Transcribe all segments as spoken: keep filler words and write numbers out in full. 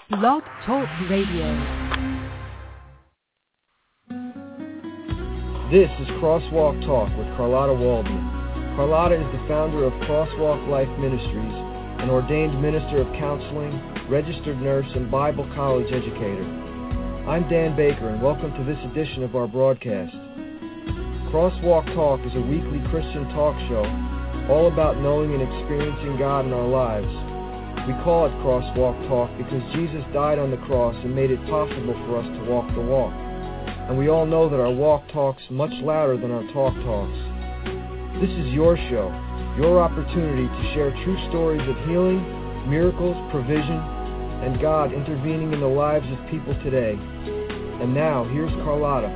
Blog Talk Radio. This is Crosswalk Talk with Carlotta Waldman. Carlotta is the founder of Crosswalk Life Ministries, an ordained minister of counseling, registered nurse, and Bible college educator. I'm Dan Baker, and welcome to this edition of our broadcast. Crosswalk Talk is a weekly Christian talk show all about knowing and experiencing God in our lives. We call it Crosswalk Talk because Jesus died on the cross and made it possible for us to walk the walk. And we all know that our walk talks much louder than our talk talks. This is your show, your opportunity to share true stories of healing, miracles, provision, and God intervening in the lives of people today. And now, here's Carlotta.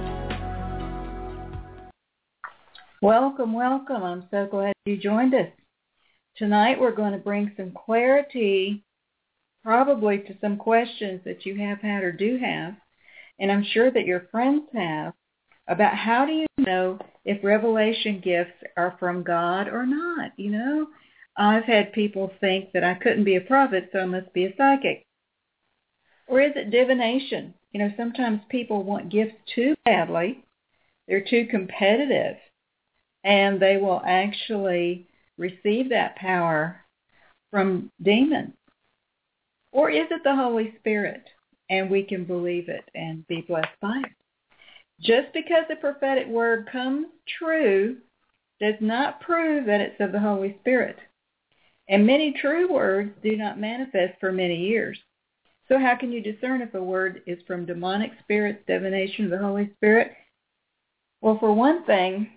Welcome, welcome. I'm so glad you joined us. Tonight we're going to bring some clarity, probably to some questions that you have had or do have, and I'm sure that your friends have, about how do you know if revelation gifts are from God or not. You know, I've had people think that I couldn't be a prophet, so I must be a psychic. Or is it divination? You know, sometimes people want gifts too badly. They're too competitive, and they will actually receive that power from demons. Or is it the Holy Spirit, and we can believe it and be blessed by it? Just because the prophetic word comes true does not prove that it's of the Holy Spirit. And many true words do not manifest for many years. So how can you discern if a word is from demonic spirits, divination, of the Holy Spirit? Well, for one thing,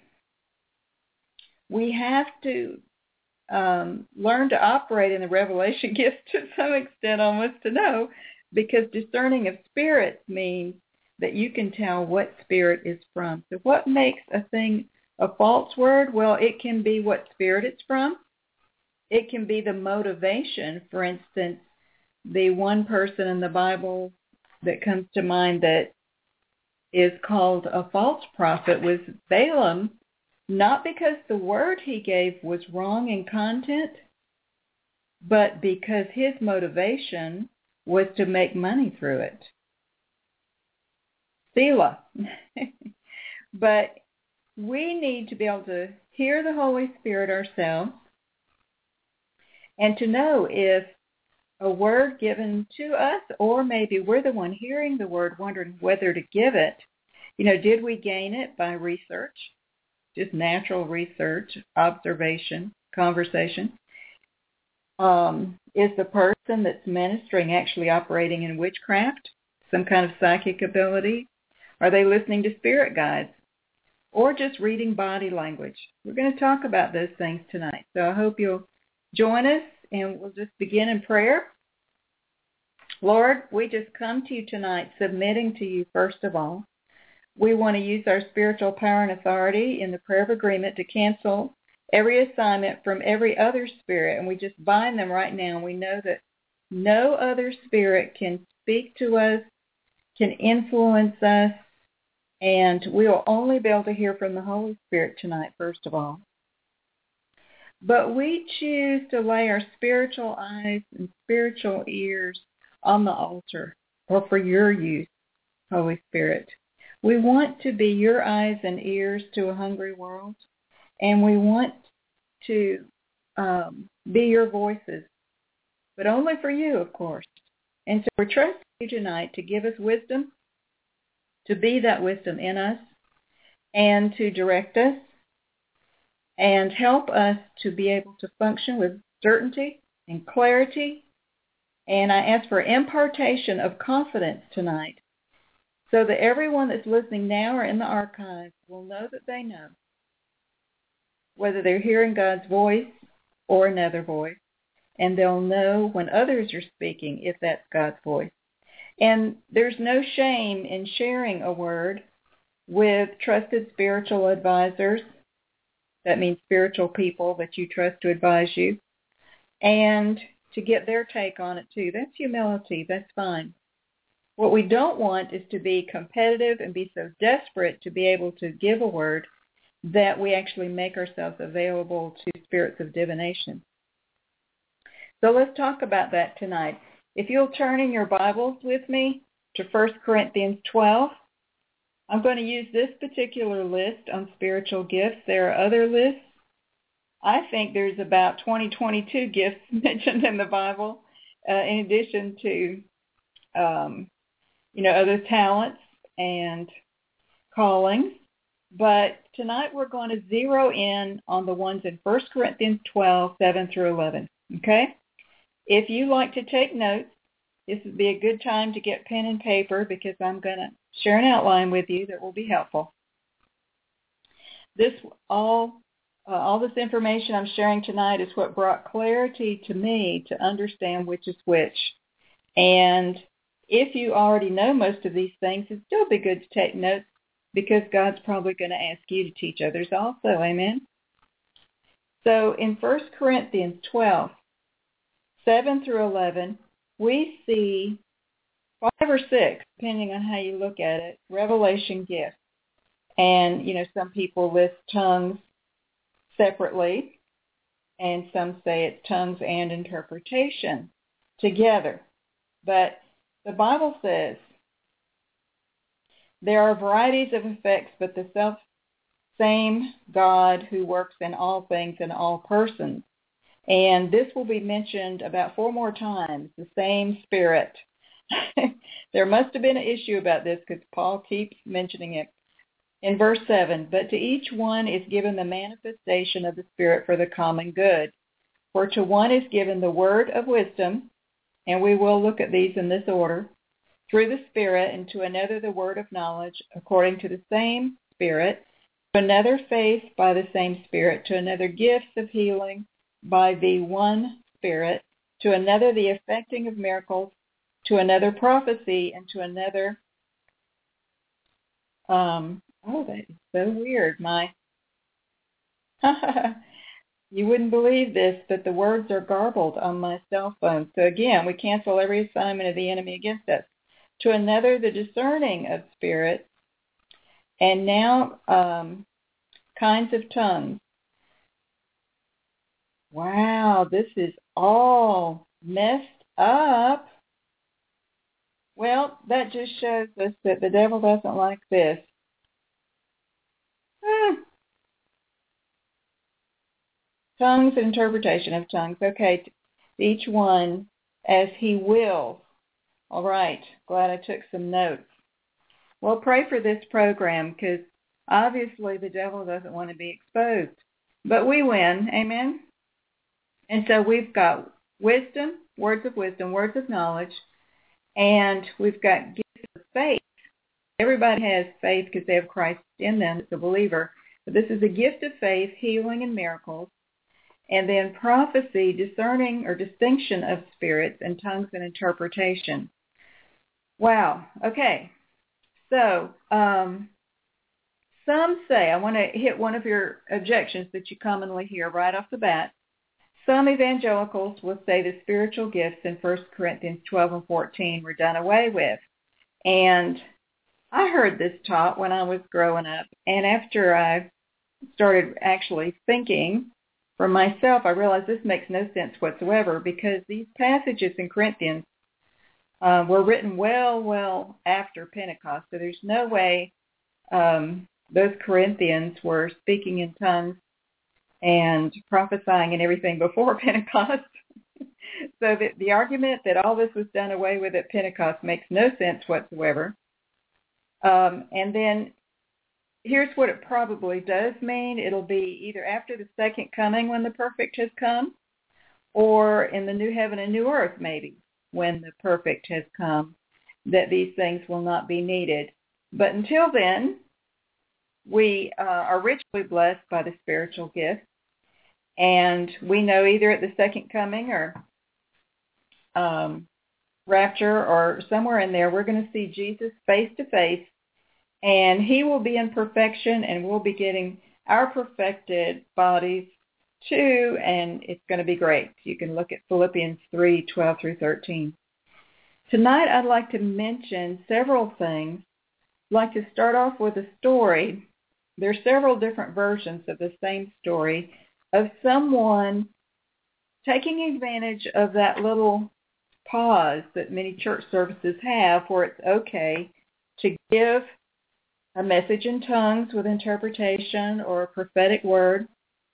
we have to um, learn to operate in the revelation gifts to some extent, almost to know, because discerning of spirits means that you can tell what spirit is from. So what makes a thing a false word? Well, it can be what spirit it's from. It can be the motivation. For instance, the one person in the Bible that comes to mind that is called a false prophet was Balaam, not because the word he gave was wrong in content, but because his motivation was to make money through it. Selah. But we need to be able to hear the Holy Spirit ourselves and to know if a word given to us, or maybe we're the one hearing the word wondering whether to give it. You know, did we gain it by research? Just natural research, observation, conversation. Um, is the person that's ministering actually operating in witchcraft, some kind of psychic ability? Are they listening to spirit guides? Or just reading body language? We're going to talk about those things tonight. So I hope you'll join us, and we'll just begin in prayer. Lord, we just come to you tonight submitting to you first of all. We want to use our spiritual power and authority in the prayer of agreement to cancel every assignment from every other spirit, and we just bind them right now. We know that no other spirit can speak to us, can influence us, and we will only be able to hear from the Holy Spirit tonight, first of all. But we choose to lay our spiritual eyes and spiritual ears on the altar, or for your use, Holy Spirit. We want to be your eyes and ears to a hungry world, and we want to um, be your voices, but only for you, of course. And so we're trusting you tonight to give us wisdom, to be that wisdom in us, and to direct us, and help us to be able to function with certainty and clarity. And I ask for impartation of confidence tonight, so that everyone that's listening now or in the archives will know that they know, whether they're hearing God's voice or another voice, and they'll know when others are speaking if that's God's voice. And there's no shame in sharing a word with trusted spiritual advisors. That means spiritual people that you trust to advise you, and to get their take on it too. That's humility. That's fine. What we don't want is to be competitive and be so desperate to be able to give a word that we actually make ourselves available to spirits of divination. So let's talk about that tonight. if you'll turn in your Bibles with me to First Corinthians twelve, I'm going to use this particular list on spiritual gifts. There are other lists. I think there's about twenty, twenty-two gifts mentioned in the Bible, uh, in addition to, um, you know, other talents and callings. But tonight we're going to zero in on the ones in First Corinthians twelve, seven through eleven. Okay? If you like to take notes, this would be a good time to get pen and paper because I'm going to share an outline with you that will be helpful. This all, uh, all this information I'm sharing tonight is what brought clarity to me to understand which is which. And if you already know most of these things, it'd still be good to take notes because God's probably going to ask you to teach others also. Amen? So in First Corinthians twelve, seven through eleven, we see five or six, depending on how you look at it, revelation gifts. And, you know, some people list tongues separately, and some say it's tongues and interpretation together. But the Bible says there are varieties of effects, but the self-same God who works in all things in all persons. And this will be mentioned about four more times, the same Spirit. There must have been an issue about this because Paul keeps mentioning it. In verse seven, but to each one is given the manifestation of the Spirit for the common good. For to one is given the word of wisdom, and we will look at these in this order, through the Spirit, and to another the word of knowledge, according to the same Spirit, to another faith by the same Spirit, to another gifts of healing by the one Spirit, to another the effecting of miracles, to another prophecy, and to another, um, oh, that is so weird. My, you wouldn't believe this, but the words are garbled on my cell phone. So again, we cancel every assignment of the enemy against us. To another, the discerning of spirits, and now um, kinds of tongues. Wow, this is all messed up. Well, that just shows us that the devil doesn't like this. Ah. Tongues and interpretation of tongues. Okay, each one as he wills. All right, glad I took some notes. Well, pray for this program because obviously the devil doesn't want to be exposed. But we win, amen? And so we've got wisdom, words of wisdom, words of knowledge, and we've got gifts of faith. Everybody has faith because they have Christ in them as a believer. But this is a gift of faith, healing and miracles. And then prophecy, discerning or distinction of spirits, and tongues and interpretation. Wow. Okay. So um, some say, I want to hit one of your objections that you commonly hear right off the bat. Some evangelicals will say the spiritual gifts in First Corinthians twelve and fourteen were done away with. And I heard this taught when I was growing up. And after I started actually thinking for myself, I realized this makes no sense whatsoever because these passages in Corinthians uh, were written well, well after Pentecost. So there's no way um, those Corinthians were speaking in tongues and prophesying and everything before Pentecost. So the, the argument that all this was done away with at Pentecost makes no sense whatsoever. Um, and then here's what it probably does mean. It'll be either after the second coming when the perfect has come, or in the new heaven and new earth maybe when the perfect has come, that these things will not be needed. But until then, we uh, are richly blessed by the spiritual gifts. And we know either at the second coming or um, rapture or somewhere in there, we're going to see Jesus face to face. And he will be in perfection, and we'll be getting our perfected bodies too, and it's going to be great. You can look at Philippians three, twelve through thirteen. Tonight I'd like to mention several things. I'd like to start off with a story. There are several different versions of the same story of someone taking advantage of that little pause that many church services have where it's okay to give a message in tongues with interpretation or a prophetic word.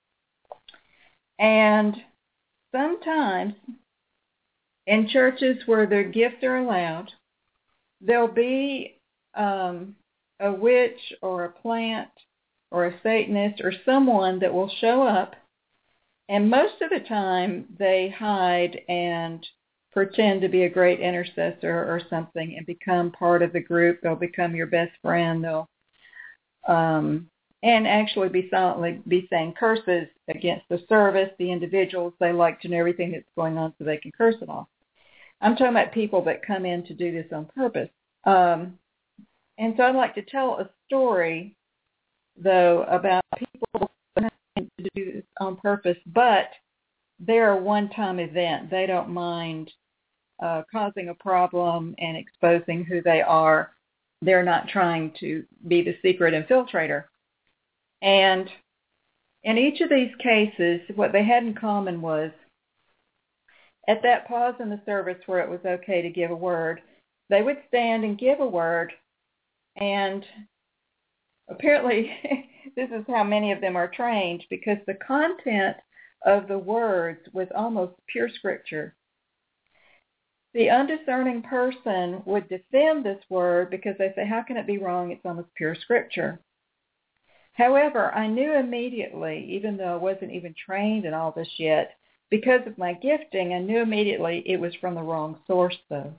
And sometimes in churches where their gifts are allowed, there'll be um, a witch or a plant or a Satanist or someone that will show up, and most of the time they hide and pretend to be a great intercessor or something and become part of the group. They'll become your best friend. They'll um, and actually be silently be saying curses against the service, the individuals. They like to know everything that's going on so they can curse it off. I'm talking about people that come in to do this on purpose. Um, and so I'd like to tell a story, though, about people that come to do this on purpose, but they're a one-time event. They don't mind uh, causing a problem and exposing who they are. They're not trying to be the secret infiltrator. And in each of these cases, what they had in common was at that pause in the service where it was okay to give a word, they would stand and give a word, and apparently this is how many of them are trained, because the content of the words was almost pure scripture. The undiscerning person would defend this word because they say, how can it be wrong? It's almost pure scripture. However, I knew immediately, even though I wasn't even trained in all this yet, because of my gifting, I knew immediately it was from the wrong source, though.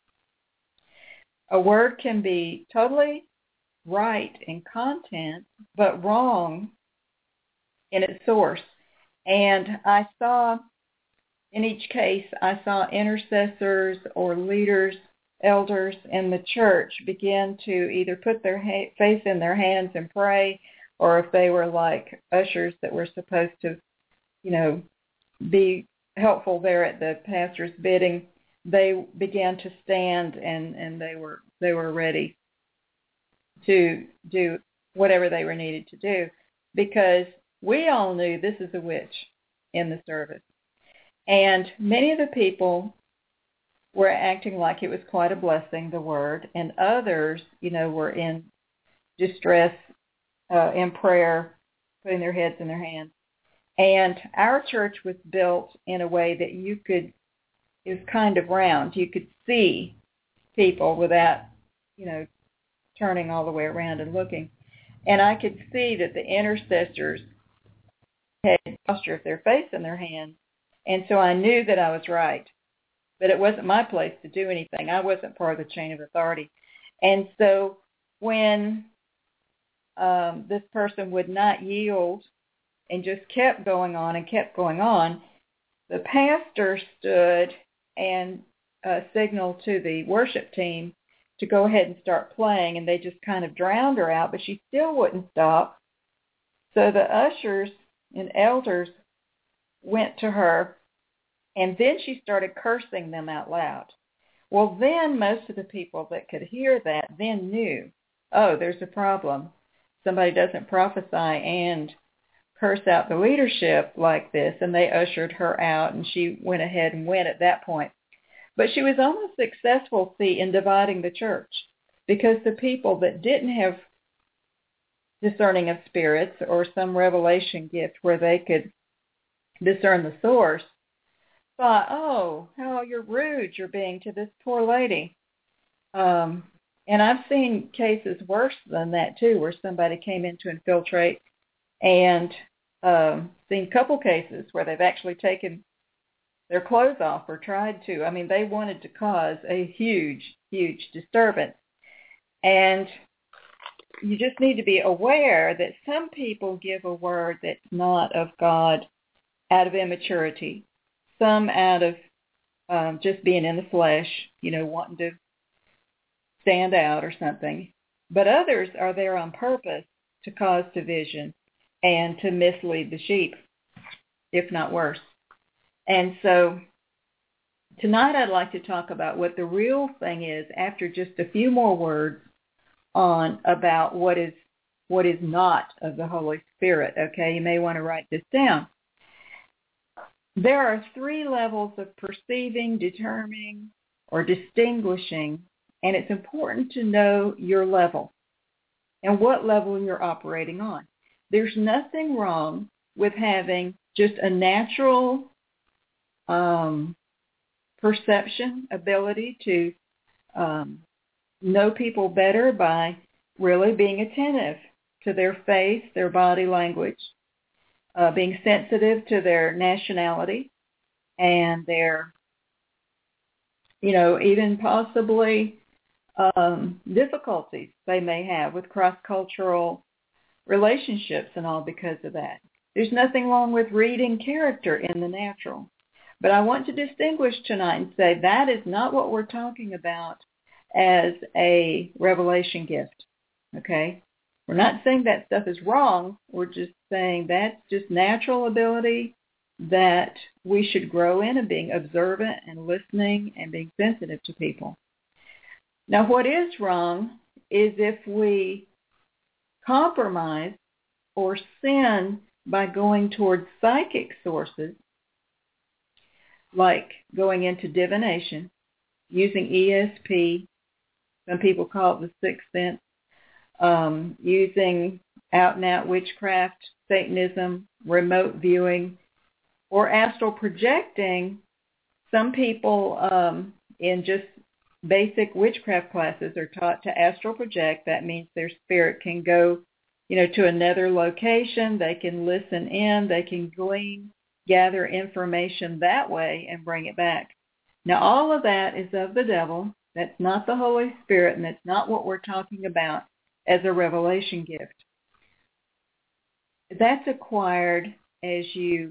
A word can be totally right in content, but wrong in its source. And I saw, in each case, I saw intercessors or leaders, elders in the church begin to either put their ha- face in their hands and pray, or if they were like ushers that were supposed to, you know, be helpful there at the pastor's bidding, they began to stand and, and they were they were ready to do whatever they were needed to do, because we all knew this is a witch in the service. And many of the people were acting like it was quite a blessing, the word, and others, you know, were in distress, uh, in prayer, putting their heads in their hands. And our church was built in a way that you could, it was kind of round. You could see people without, you know, turning all the way around and looking. And I could see that the intercessors had a posture of their face in their hands. And so I knew that I was right. But it wasn't my place to do anything. I wasn't part of the chain of authority. And so when um, this person would not yield and just kept going on and kept going on, the pastor stood and uh, signaled to the worship team to go ahead and start playing, and they just kind of drowned her out, but she still wouldn't stop. So the ushers and elders went to her, and then she started cursing them out loud. Well, then most of the people that could hear that then knew, oh, there's a problem. Somebody doesn't prophesy and curse out the leadership like this, and they ushered her out, and she went ahead and went at that point. But she was almost successful, see, in dividing the church, because the people that didn't have discerning of spirits or some revelation gift where they could discern the source thought, oh, how you're rude you're being to this poor lady. Um, and I've seen cases worse than that, too, where somebody came in to infiltrate, and um, seen a couple cases where they've actually taken their clothes off or tried to. I mean, they wanted to cause a huge, huge disturbance. And you just need to be aware that some people give a word that's not of God out of immaturity, some out of um, just being in the flesh, you know, wanting to stand out or something. But others are there on purpose to cause division and to mislead the sheep, if not worse. And so tonight I'd like to talk about what the real thing is after just a few more words on about what is what is not of the Holy Spirit. Okay, you may want to write this down. there are three levels of perceiving, determining, or distinguishing, and it's important to know your level and what level you're operating on. There's nothing wrong with having just a natural um, perception, ability to um, know people better by really being attentive to their face, their body language, uh, being sensitive to their nationality and their, you know, even possibly um, difficulties they may have with cross-cultural relationships and all because of that. There's nothing wrong with reading character in the natural. But I want to distinguish tonight and say that is not what we're talking about as a revelation gift, okay? We're not saying that stuff is wrong. We're just saying that's just natural ability that we should grow in, and being observant and listening and being sensitive to people. Now, what is wrong is if we compromise or sin by going towards psychic sources, like going into divination, using E S P, some people call it the sixth sense, um, using out-and-out witchcraft, Satanism, remote viewing, or astral projecting. Some people um, in just basic witchcraft classes are taught to astral project. That means their spirit can go, you know, to another location. They can listen in. They can glean, gather information that way and bring it back. Now, all of that is of the devil. That's not the Holy Spirit, and that's not what we're talking about as a revelation gift. That's acquired as you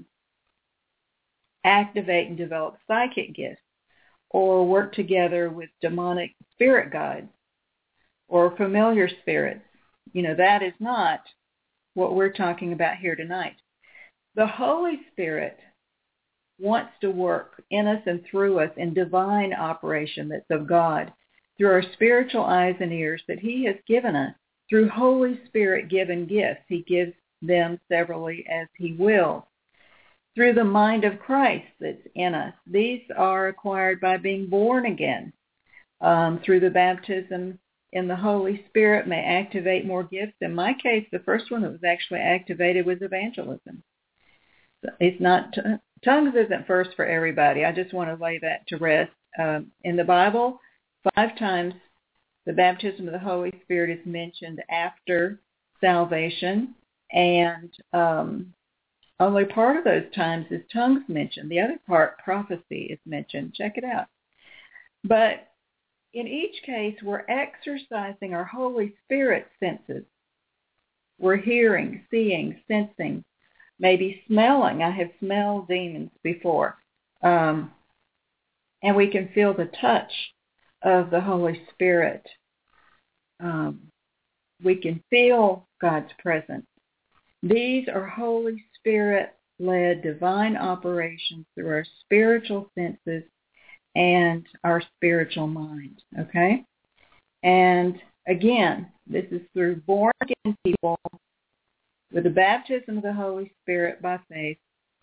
activate and develop psychic gifts, or work together with demonic spirit guides or familiar spirits. You know, that is not what we're talking about here tonight. The Holy Spirit wants to work in us and through us in divine operation that's of God, through our spiritual eyes and ears that he has given us, through Holy Spirit-given gifts. He gives them severally as he wills. Through the mind of Christ that's in us. These are acquired by being born again. Um, through the baptism in the Holy Spirit may activate more gifts. In my case, the first one that was actually activated was evangelism. So it's not, t- tongues isn't first for everybody. I just want to lay that to rest. Um, in the Bible, five times the baptism of the Holy Spirit is mentioned after salvation, and um, only part of those times is tongues mentioned. The other part, prophecy, is mentioned. Check it out. But in each case, we're exercising our Holy Spirit senses. We're hearing, seeing, sensing, maybe smelling. I have smelled demons before. Um, and we can feel the touch of the Holy Spirit. Um, we can feel God's presence. These are Holy Spirit-led divine operations through our spiritual senses and our spiritual mind, okay? And again, this is through born-again people with the baptism of the Holy Spirit by faith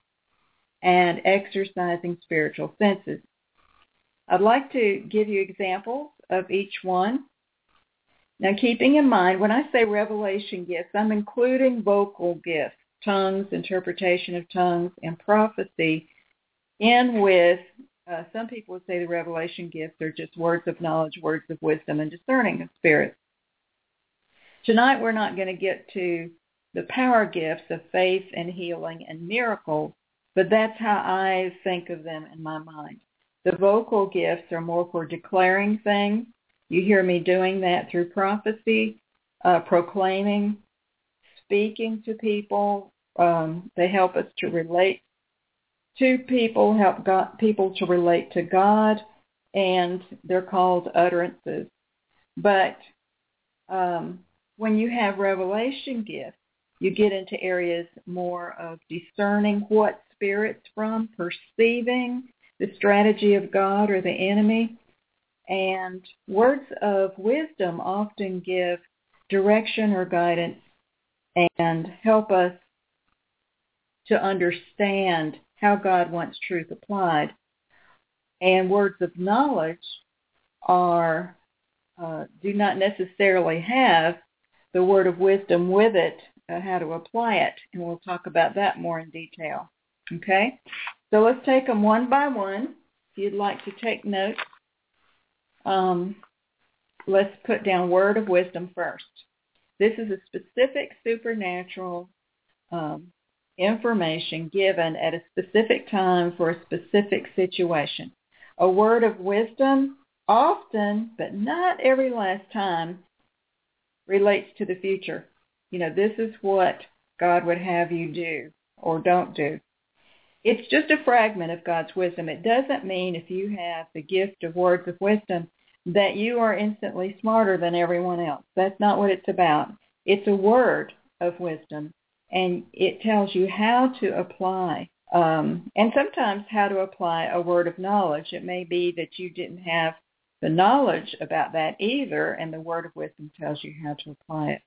and exercising spiritual senses. I'd like to give you examples of each one. Now, keeping in mind, when I say revelation gifts, I'm including vocal gifts, tongues, interpretation of tongues, and prophecy in with, uh, some people would say the revelation gifts are just words of knowledge, words of wisdom, and discerning of spirits. Tonight, we're not going to get to the power gifts of faith and healing and miracles, but that's how I think of them in my mind. The vocal gifts are more for declaring things. You hear me doing that through prophecy, uh, proclaiming, speaking to people. Um, they help us to relate to people, help God, people to relate to God, and they're called utterances. But um, when you have revelation gifts, you get into areas more of discerning what spirit's from, perceiving the strategy of God or the enemy. And words of wisdom often give direction or guidance and help us to understand how God wants truth applied. And words of knowledge are uh, do not necessarily have the word of wisdom with it, uh, how to apply it. And we'll talk about that more in detail. Okay? So let's take them one by one. If you'd like to take notes, um, let's put down word of wisdom first. This is a specific supernatural um, information given at a specific time for a specific situation. A word of wisdom often, but not every last time, relates to the future. You know, this is what God would have you do or don't do. It's just a fragment of God's wisdom. It doesn't mean if you have the gift of words of wisdom that you are instantly smarter than everyone else. That's not what it's about. It's a word of wisdom, and it tells you how to apply, um, and sometimes how to apply a word of knowledge. It may be that you didn't have the knowledge about that either, and the word of wisdom tells you how to apply it.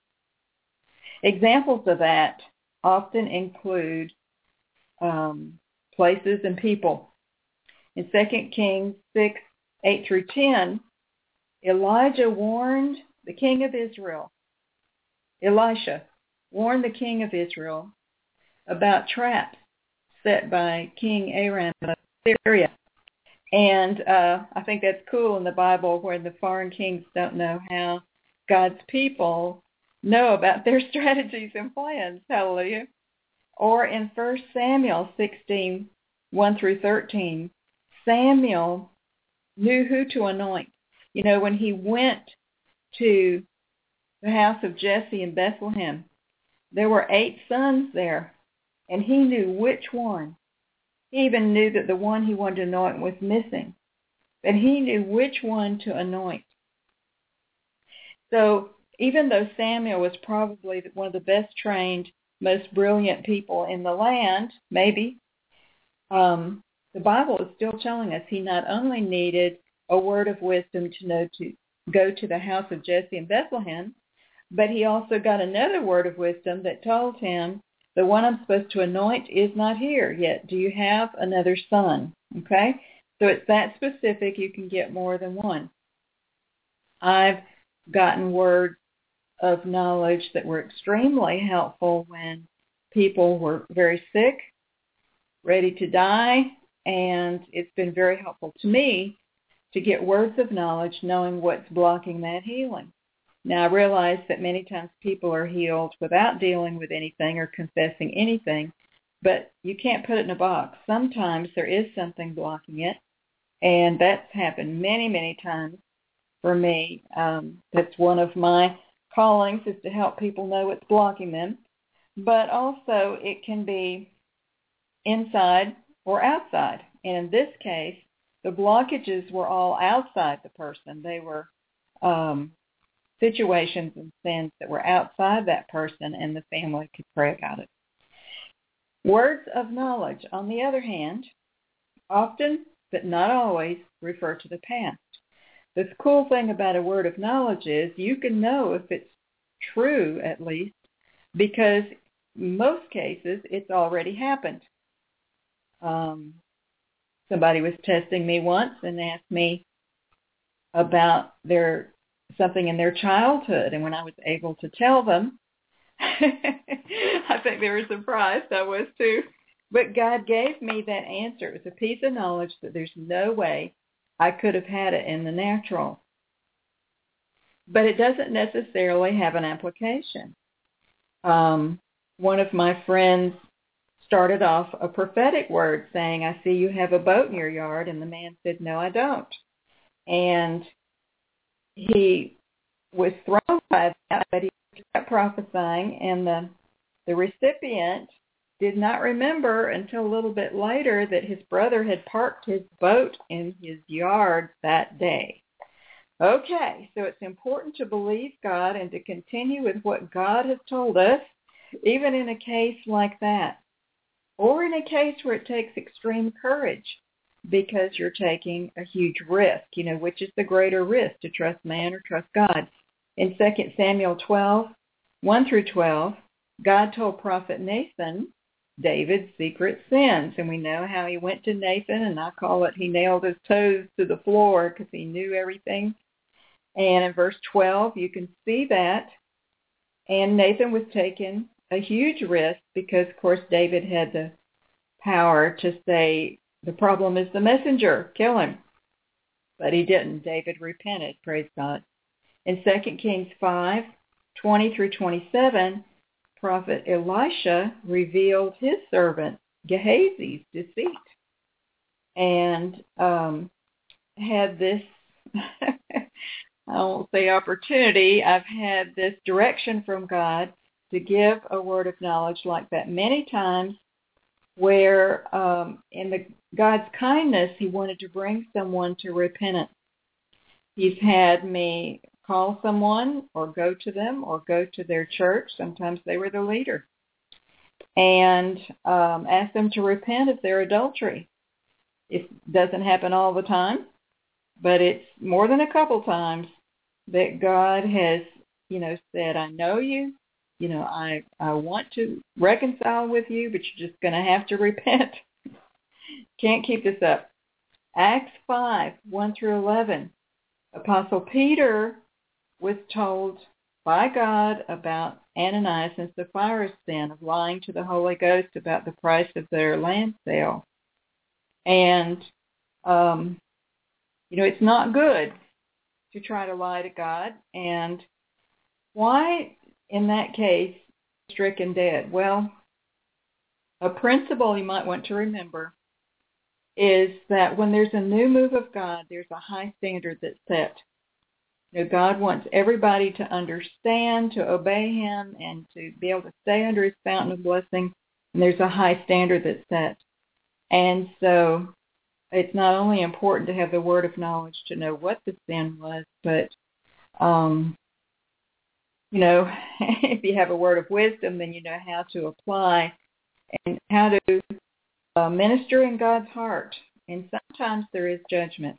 Examples of that often include um, places and people. In Second Kings six, eight through ten, Elijah warned the king of Israel, Elisha warned the king of Israel about traps set by King Aram of Syria. And uh, I think that's cool in the Bible where the foreign kings don't know how God's people know about their strategies and plans. Hallelujah. Or in First Samuel sixteen, one through thirteen, Samuel knew who to anoint. You know, when he went to the house of Jesse in Bethlehem, there were eight sons there, and he knew which one. He even knew that the one he wanted to anoint was missing, but he knew which one to anoint. So even though Samuel was probably one of the best trained, most brilliant people in the land, maybe, um, the Bible is still telling us he not only needed a word of wisdom to know to go to the house of Jesse in Bethlehem, but he also got another word of wisdom that told him, the one I'm supposed to anoint is not here yet. Do you have another son? Okay? So it's that specific. You can get more than one. I've gotten words of knowledge that were extremely helpful when people were very sick, ready to die, and it's been very helpful to me to get words of knowledge knowing what's blocking that healing. Now, I realize that many times people are healed without dealing with anything or confessing anything, but you can't put it in a box. Sometimes there is something blocking it, and that's happened many, many times for me. Um, that's one of my callings, is to help people know what's blocking them. But also it can be inside or outside. And in this case, the blockages were all outside the person. They were um, situations and sins that were outside that person, and the family could pray about it. Words of knowledge, on the other hand, often, but not always, refer to the past. The cool thing about a word of knowledge is you can know if it's true, at least, because in most cases it's already happened. Um, somebody was testing me once and asked me about their something in their childhood, and when I was able to tell them, I think they were surprised. I was too. But God gave me that answer. It was a piece of knowledge that there's no way I could have had it in the natural. But it doesn't necessarily have an application. Um, one of my friends started off a prophetic word saying, I see you have a boat in your yard. And the man said, no, I don't. And he was thrown by that, but he kept prophesying, and the, the recipient did not remember until a little bit later that his brother had parked his boat in his yard that day. Okay, so it's important to believe God and to continue with what God has told us, even in a case like that, or in a case where it takes extreme courage because you're taking a huge risk. You know, which is the greater risk, to trust man or trust God? In Second Samuel twelve, one through twelve, God told prophet Nathan David's secret sins. And we know how he went to Nathan, and I call it he nailed his toes to the floor because he knew everything. And in verse twelve, you can see that. And Nathan was taking a huge risk because, of course, David had the power to say, the problem is the messenger, kill him. But he didn't. David repented, praise God. In Second Kings five, twenty through twenty-seven, Prophet Elisha revealed his servant Gehazi's deceit and um, had this, I won't say opportunity, I've had this direction from God to give a word of knowledge like that many times where um, in the God's kindness, he wanted to bring someone to repentance. He's had me call someone or go to them or go to their church. Sometimes they were the leader. And um, ask them to repent of their adultery. It doesn't happen all the time, but it's more than a couple times that God has, you know, said, I know you. You know, I, I want to reconcile with you, but you're just going to have to repent. Can't keep this up. Acts five, one through eleven. Apostle Peter was told by God about Ananias and Sapphira's sin of lying to the Holy Ghost about the price of their land sale. And, um, you know, it's not good to try to lie to God. And why, in that case, stricken dead? Well, a principle you might want to remember is that when there's a new move of God, there's a high standard that's set. You know, God wants everybody to understand, to obey him, and to be able to stay under his fountain of blessing. And there's a high standard that's set. And so it's not only important to have the word of knowledge to know what the sin was, but, um, you know, if you have a word of wisdom, then you know how to apply and how to uh, minister in God's heart. And sometimes there is judgment.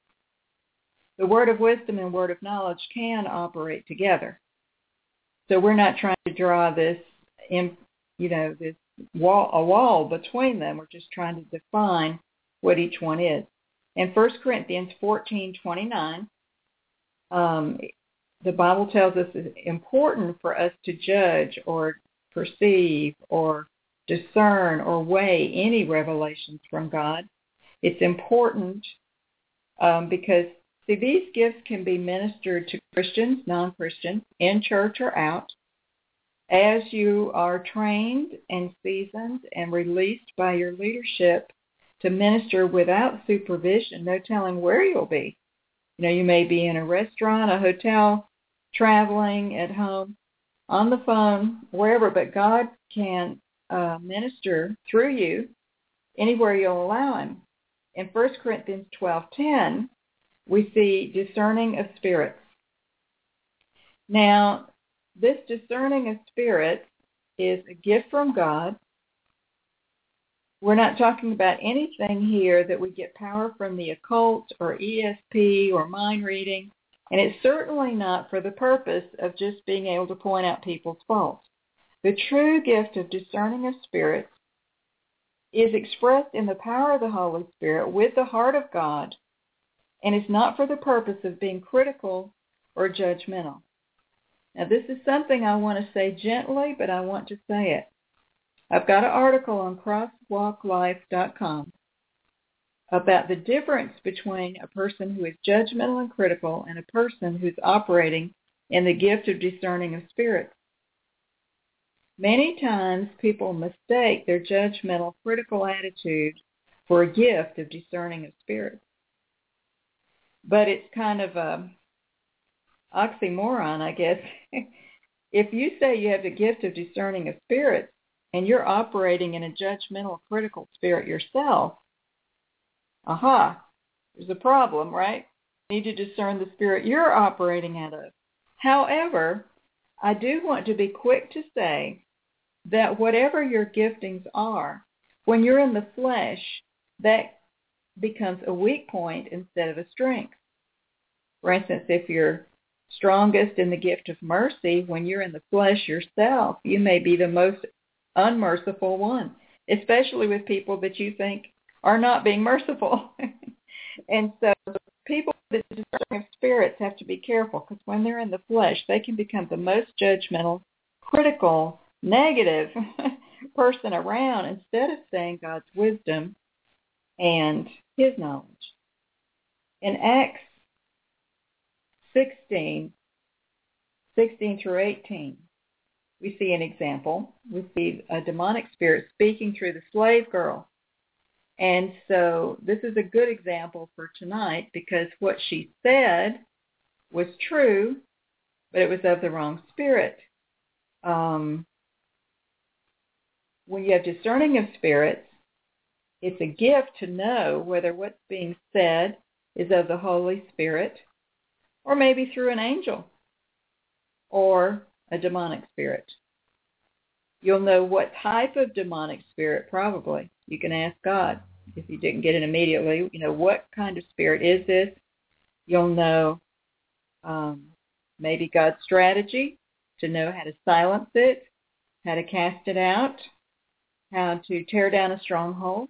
The word of wisdom and word of knowledge can operate together. So we're not trying to draw this, in, you know, this wall, a wall between them. We're just trying to define what each one is. In First Corinthians fourteen twenty-nine, um, the Bible tells us it's important for us to judge or perceive or discern or weigh any revelations from God. It's important um, because see, these gifts can be ministered to Christians, non-Christians, in church or out, as you are trained and seasoned and released by your leadership to minister without supervision, no telling where you'll be. You know, you may be in a restaurant, a hotel, traveling, at home, on the phone, wherever, but God can uh, minister through you anywhere you'll allow him. In First Corinthians twelve ten, we see discerning of spirits. Now, this discerning of spirits is a gift from God. We're not talking about anything here that we get power from the occult or E S P or mind reading, and it's certainly not for the purpose of just being able to point out people's faults. The true gift of discerning of spirits is expressed in the power of the Holy Spirit with the heart of God, and it's not for the purpose of being critical or judgmental. Now, this is something I want to say gently, but I want to say it. I've got an article on crosswalk life dot com about the difference between a person who is judgmental and critical and a person who's operating in the gift of discerning of spirits. Many times people mistake their judgmental, critical attitude for a gift of discerning of spirits. But it's kind of a oxymoron, I guess. If you say you have the gift of discerning of spirits and you're operating in a judgmental, critical spirit yourself, aha, there's a problem, right? You need to discern the spirit you're operating out of. However, I do want to be quick to say that whatever your giftings are, when you're in the flesh, that becomes a weak point instead of a strength. For instance, if you're strongest in the gift of mercy, when you're in the flesh yourself, you may be the most unmerciful one. especially with people that you think are not being merciful. And so people that are discerning of spirits have to be careful, because when they're in the flesh, they can become the most judgmental, critical, negative person around instead of saying God's wisdom and his knowledge. In Acts sixteen, sixteen through eighteen, we see an example. We see a demonic spirit speaking through the slave girl. And so this is a good example for tonight, because what she said was true, but it was of the wrong spirit. Um, when you have discerning of spirits, it's a gift to know whether what's being said is of the Holy Spirit, or maybe through an angel or a demonic spirit. You'll know what type of demonic spirit, probably. You can ask God if you didn't get it immediately. You know, what kind of spirit is this? You'll know um, maybe God's strategy to know how to silence it, how to cast it out, how to tear down a stronghold.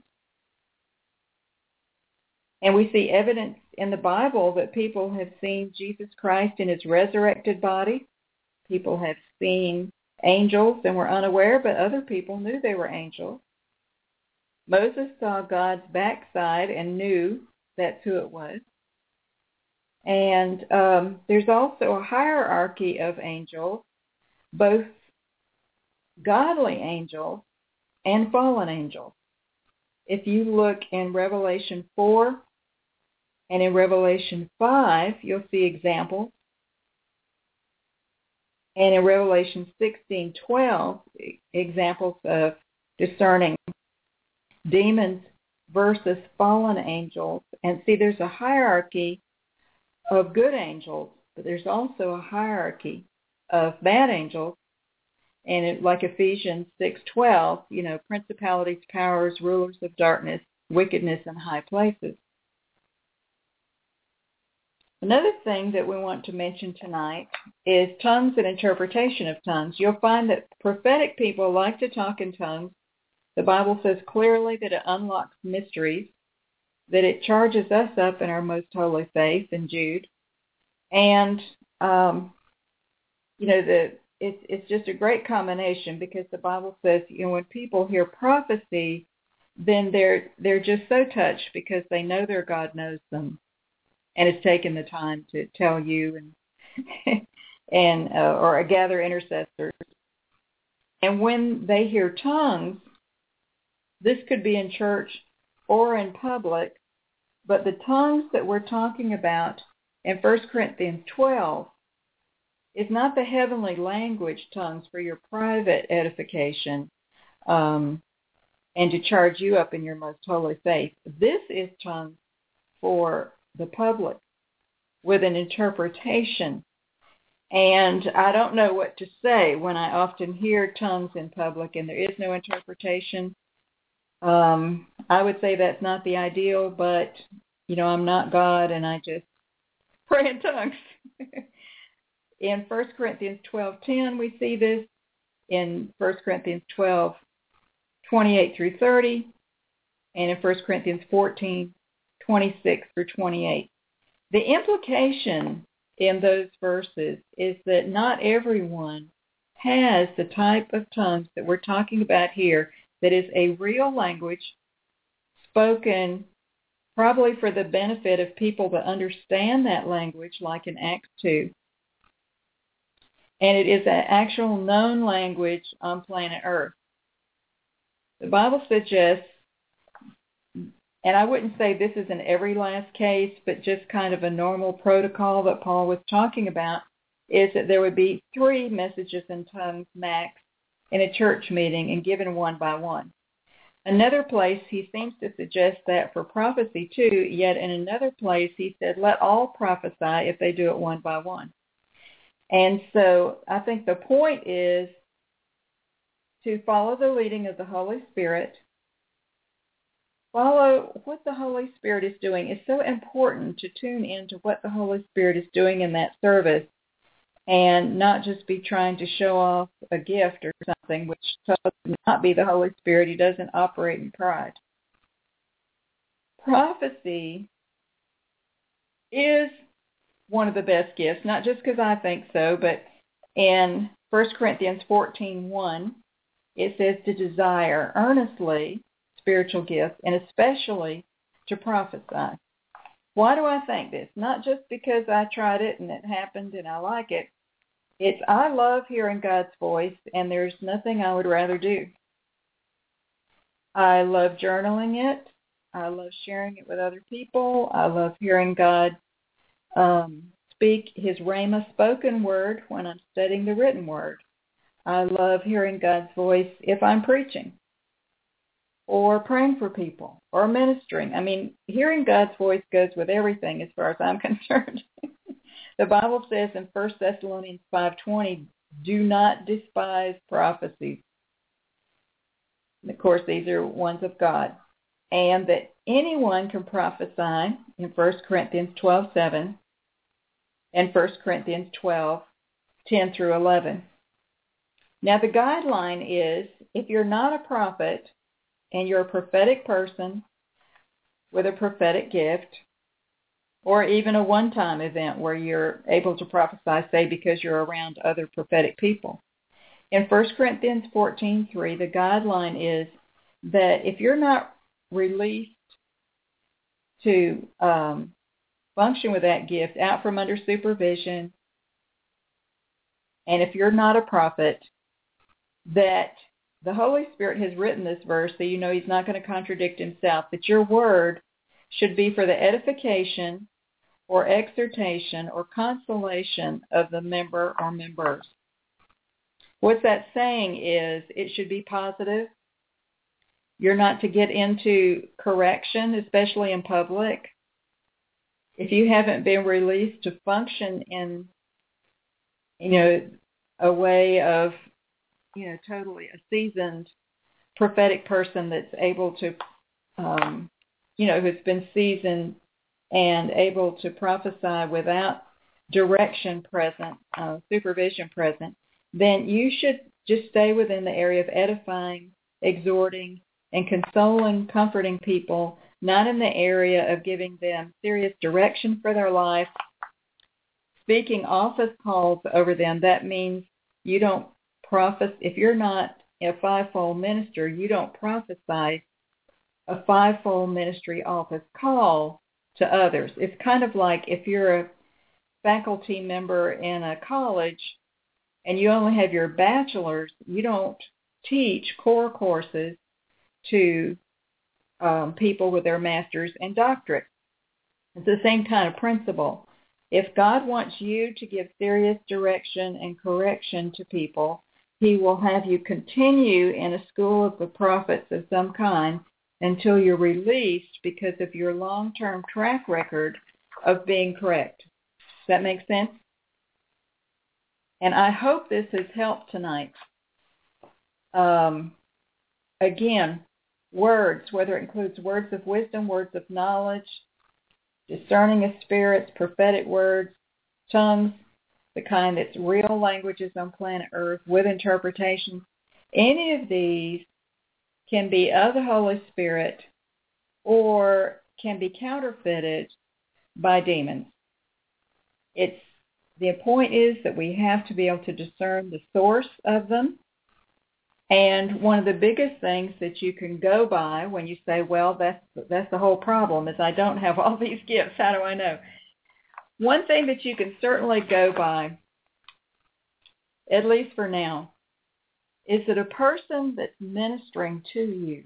And we see evidence in the Bible that people have seen Jesus Christ in his resurrected body. People have seen angels and were unaware, but other people knew they were angels. Moses saw God's backside and knew that's who it was. And um, there's also a hierarchy of angels, both godly angels and fallen angels. If you look in Revelation four and in Revelation five, you'll see examples. And in Revelation sixteen twelve, examples of discerning demons versus fallen angels. And see, there's a hierarchy of good angels, but there's also a hierarchy of bad angels. And it, like Ephesians six twelve, you know, principalities, powers, rulers of darkness, wickedness in high places. Another thing that we want to mention tonight is tongues and interpretation of tongues. You'll find that prophetic people like to talk in tongues. The Bible says clearly that it unlocks mysteries, that it charges us up in our most holy faith in Jude. And, um, you know, the it's, it's just a great combination, because the Bible says, you know, when people hear prophecy, then they're they're just so touched because they know their God knows them and has taken the time to tell you and and uh, or gather intercessors. And when they hear tongues, this could be in church or in public, but the tongues that we're talking about in First Corinthians twelve is not the heavenly language tongues for your private edification um, and to charge you up in your most holy faith. This is tongues for the public with an interpretation. And I don't know what to say when I often hear tongues in public and there is no interpretation. Um, I would say that's not the ideal, but, you know, I'm not God and I just pray in tongues. In First Corinthians twelve ten, we see this. In First Corinthians twelve twenty-eight through thirty, and in First Corinthians fourteen twenty-six through twenty-eight. The implication in those verses is that not everyone has the type of tongues that we're talking about here, that is a real language spoken probably for the benefit of people that understand that language, like in Acts two. And it is an actual known language on planet Earth. The Bible suggests, and I wouldn't say this is in every last case, but just kind of a normal protocol that Paul was talking about, is that there would be three messages in tongues max in a church meeting and given one by one. Another place he seems to suggest that for prophecy too, yet in another place he said, let all prophesy if they do it one by one. And so I think the point is to follow the leading of the Holy Spirit. Follow what the Holy Spirit is doing. It's so important to tune into what the Holy Spirit is doing in that service and not just be trying to show off a gift or something, which does not be the Holy Spirit. He doesn't operate in pride. Prophecy is one of the best gifts, not just because I think so, but in First Corinthians fourteen one, it says to desire earnestly spiritual gifts, and especially to prophesy. Why do I think this? Not just because I tried it and it happened and I like it. It's I love hearing God's voice, and there's nothing I would rather do. I love journaling it. I love sharing it with other people. I love hearing God um, speak his Rhema spoken word when I'm studying the written word. I love hearing God's voice if I'm preaching or praying for people or ministering. I mean, hearing God's voice goes with everything as far as I'm concerned. The Bible says in First Thessalonians five twenty, do not despise prophecies. And of course, these are ones of God. And that anyone can prophesy in First Corinthians twelve seven and First Corinthians twelve ten through eleven. Now, the guideline is if you're not a prophet and you're a prophetic person with a prophetic gift, or even a one-time event where you're able to prophesy, say, because you're around other prophetic people. In First Corinthians fourteen three, the guideline is that if you're not released to um, function with that gift out from under supervision, and if you're not a prophet, that the Holy Spirit has written this verse, so you know he's not going to contradict himself, that your word should be for the edification or exhortation or consolation of the member or members. What that's saying is it should be positive. You're not to get into correction, especially in public. If you haven't been released to function in, you know, a way of, you know, totally a seasoned prophetic person that's able to, um, you know, who's been seasoned and able to prophesy without direction present, uh, supervision present, then you should just stay within the area of edifying, exhorting, and consoling, comforting people, not in the area of giving them serious direction for their life, speaking office calls over them. That means you don't prophesy. If you're not a fivefold minister, you don't prophesy a fivefold ministry office call to others. It's kind of like if you're a faculty member in a college and you only have your bachelor's, you don't teach core courses to um, people with their master's and doctorate. It's the same kind of principle. If God wants you to give serious direction and correction to people, he will have you continue in a school of the prophets of some kind until you're released because of your long-term track record of being correct. Does that make sense? And I hope this has helped tonight. Um, again, words, whether it includes words of wisdom, words of knowledge, discerning of spirits, prophetic words, tongues, the kind that's real languages on planet Earth with interpretations. Any of these can be of the Holy Spirit or can be counterfeited by demons. It's the point is that we have to be able to discern the source of them. And one of the biggest things that you can go by when you say, well, that's that's the whole problem, is I don't have all these gifts. How do I know? One thing that you can certainly go by, at least for now, is that a person that's ministering to you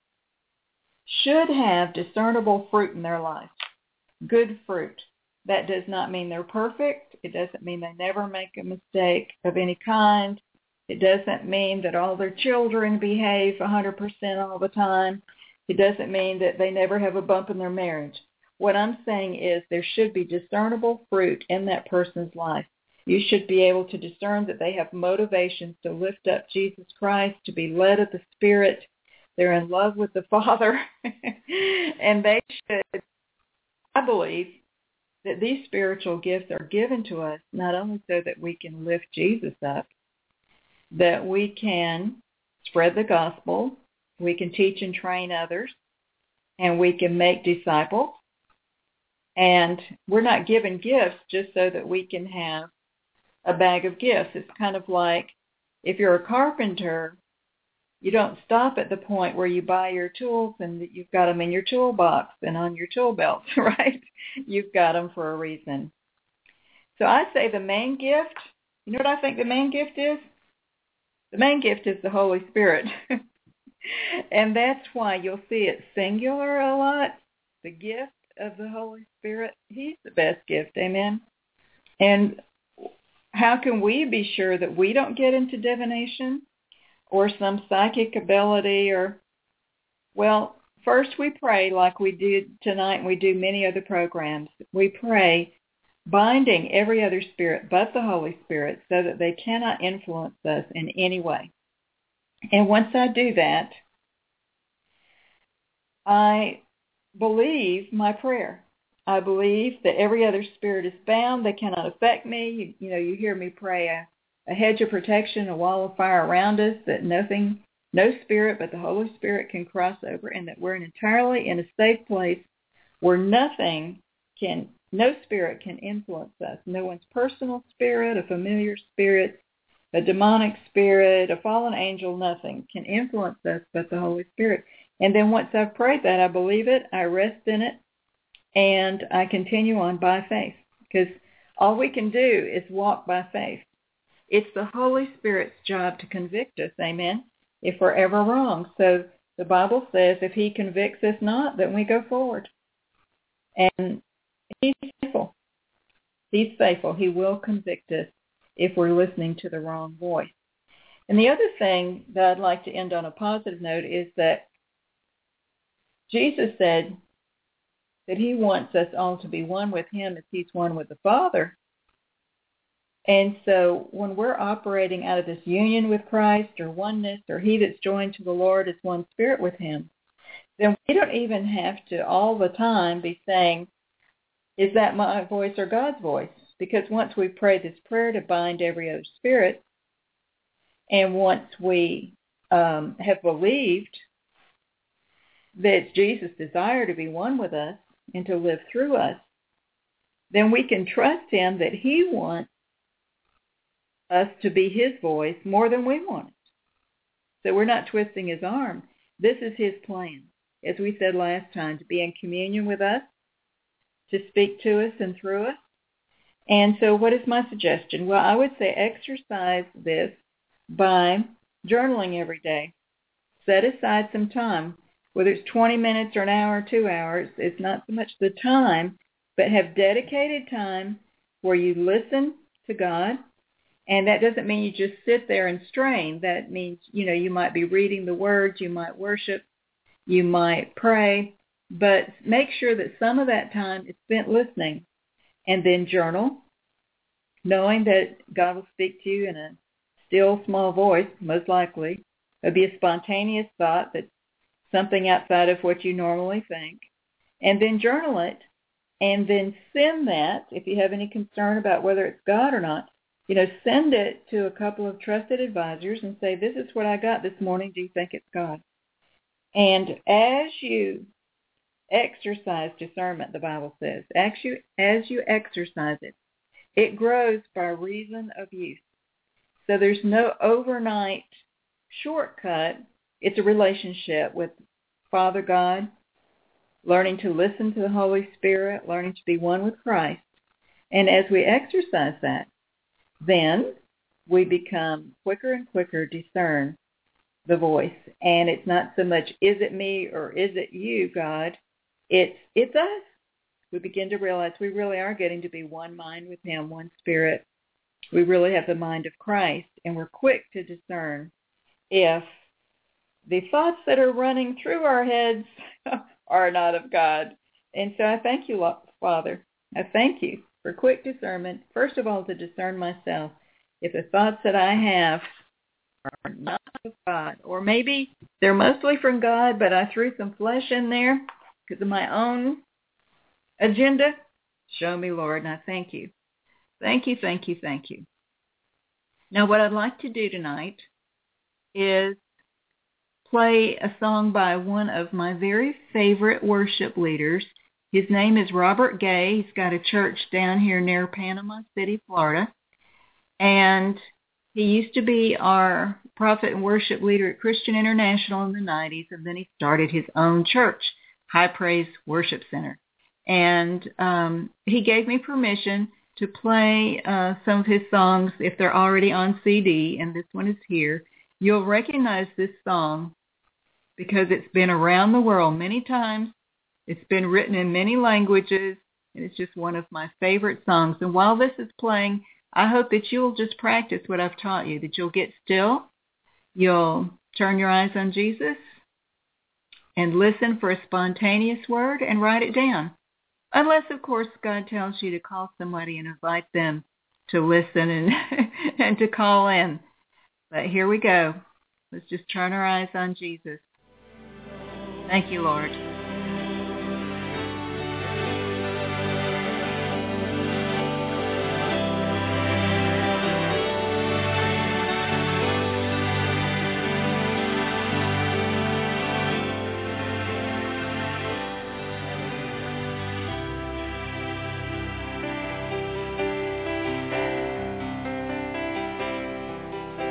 should have discernible fruit in their life, good fruit. That does not mean they're perfect. It doesn't mean they never make a mistake of any kind. It doesn't mean that all their children behave one hundred percent all the time. It doesn't mean that they never have a bump in their marriage. What I'm saying is there should be discernible fruit in that person's life. You should be able to discern that they have motivations to lift up Jesus Christ, to be led of the Spirit. They're in love with the Father. And they should, I believe, that these spiritual gifts are given to us not only so that we can lift Jesus up, that we can spread the gospel, we can teach and train others, and we can make disciples. And we're not given gifts just so that we can have a bag of gifts. It's kind of like if you're a carpenter, you don't stop at the point where you buy your tools and that you've got them in your toolbox and on your tool belt, right? You've got them for a reason. So I say the main gift, you know what I think the main gift is? The main gift is the Holy Spirit. And that's why you'll see it singular a lot, the gift of the Holy Spirit. He's the best gift, amen? And how can we be sure that we don't get into divination or some psychic ability? Or, well, first we pray like we did tonight and we do many other programs. We pray binding every other spirit but the Holy Spirit so that they cannot influence us in any way. And once I do that, I believe my prayer. I believe that every other spirit is bound. They cannot affect me. You, you know, you hear me pray a, a hedge of protection, a wall of fire around us, that nothing, no spirit but the Holy Spirit can cross over, and that we're entirely in a safe place where nothing can, no spirit can influence us. No one's personal spirit, a familiar spirit, a demonic spirit, a fallen angel, nothing can influence us but the Holy Spirit. And then once I've prayed that, I believe it, I rest in it, and I continue on by faith. Because all we can do is walk by faith. It's the Holy Spirit's job to convict us, amen, if we're ever wrong. So the Bible says if he convicts us not, then we go forward. And he's faithful. He's faithful. He will convict us if we're listening to the wrong voice. And the other thing that I'd like to end on a positive note is that Jesus said that he wants us all to be one with him as he's one with the Father. And so when we're operating out of this union with Christ or oneness, or he that's joined to the Lord is one spirit with him, then we don't even have to all the time be saying, is that my voice or God's voice? Because once we pray this prayer to bind every other spirit, and once we um, have believed that it's Jesus' desire to be one with us and to live through us, then we can trust him that he wants us to be his voice more than we want it. So we're not twisting his arm. This is his plan, as we said last time, to be in communion with us, to speak to us and through us. And so what is my suggestion? Well, I would say exercise this by journaling every day. Set aside some time, whether it's twenty minutes or an hour or two hours. It's not so much the time, but have dedicated time where you listen to God. And that doesn't mean you just sit there and strain. That means, you know, you might be reading the words, you might worship, you might pray, but make sure that some of that time is spent listening. And then journal, knowing that God will speak to you in a still, small voice, most likely. It'll be a spontaneous thought that's something outside of what you normally think. And then journal it, and then send that, if you have any concern about whether it's God or not, you know, send it to a couple of trusted advisors and say, this is what I got this morning. Do you think it's God? And as you exercise discernment, the Bible says, as you, as you exercise it, it grows by reason of use. So there's no overnight shortcut. It's a relationship with Father God, learning to listen to the Holy Spirit, learning to be one with Christ. And as we exercise that, then we become quicker and quicker discern the voice. And it's not so much, is it me or is it you, God? It's it's us. We begin to realize we really are getting to be one mind with him, one spirit. We really have the mind of Christ, and we're quick to discern if the thoughts that are running through our heads are not of God. And so I thank you, Father. I thank you for quick discernment, first of all, to discern myself. If the thoughts that I have are not of God, or maybe they're mostly from God, but I threw some flesh in there because of my own agenda, Show me, Lord, and I thank you. Thank you, thank you, thank you. Now, what I'd like to do tonight is play a song by one of my very favorite worship leaders. His name is Robert Gay. He's got a church down here near Panama City, Florida. And he used to be our prophet and worship leader at Christian International in the nineties, and then he started his own church, High Praise Worship Center. And um, he gave me permission to play uh, some of his songs if they're already on C D, and this one is here. You'll recognize this song because it's been around the world many times. It's been written in many languages, and it's just one of my favorite songs. And while this is playing, I hope that you'll just practice what I've taught you, that you'll get still, you'll turn your eyes on Jesus, and listen for a spontaneous word and write it down. Unless, of course, God tells you to call somebody and invite them to listen and and to call in. But here we go. Let's just turn our eyes on Jesus. Thank you, Lord.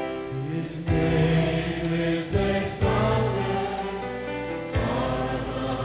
His name is exalted.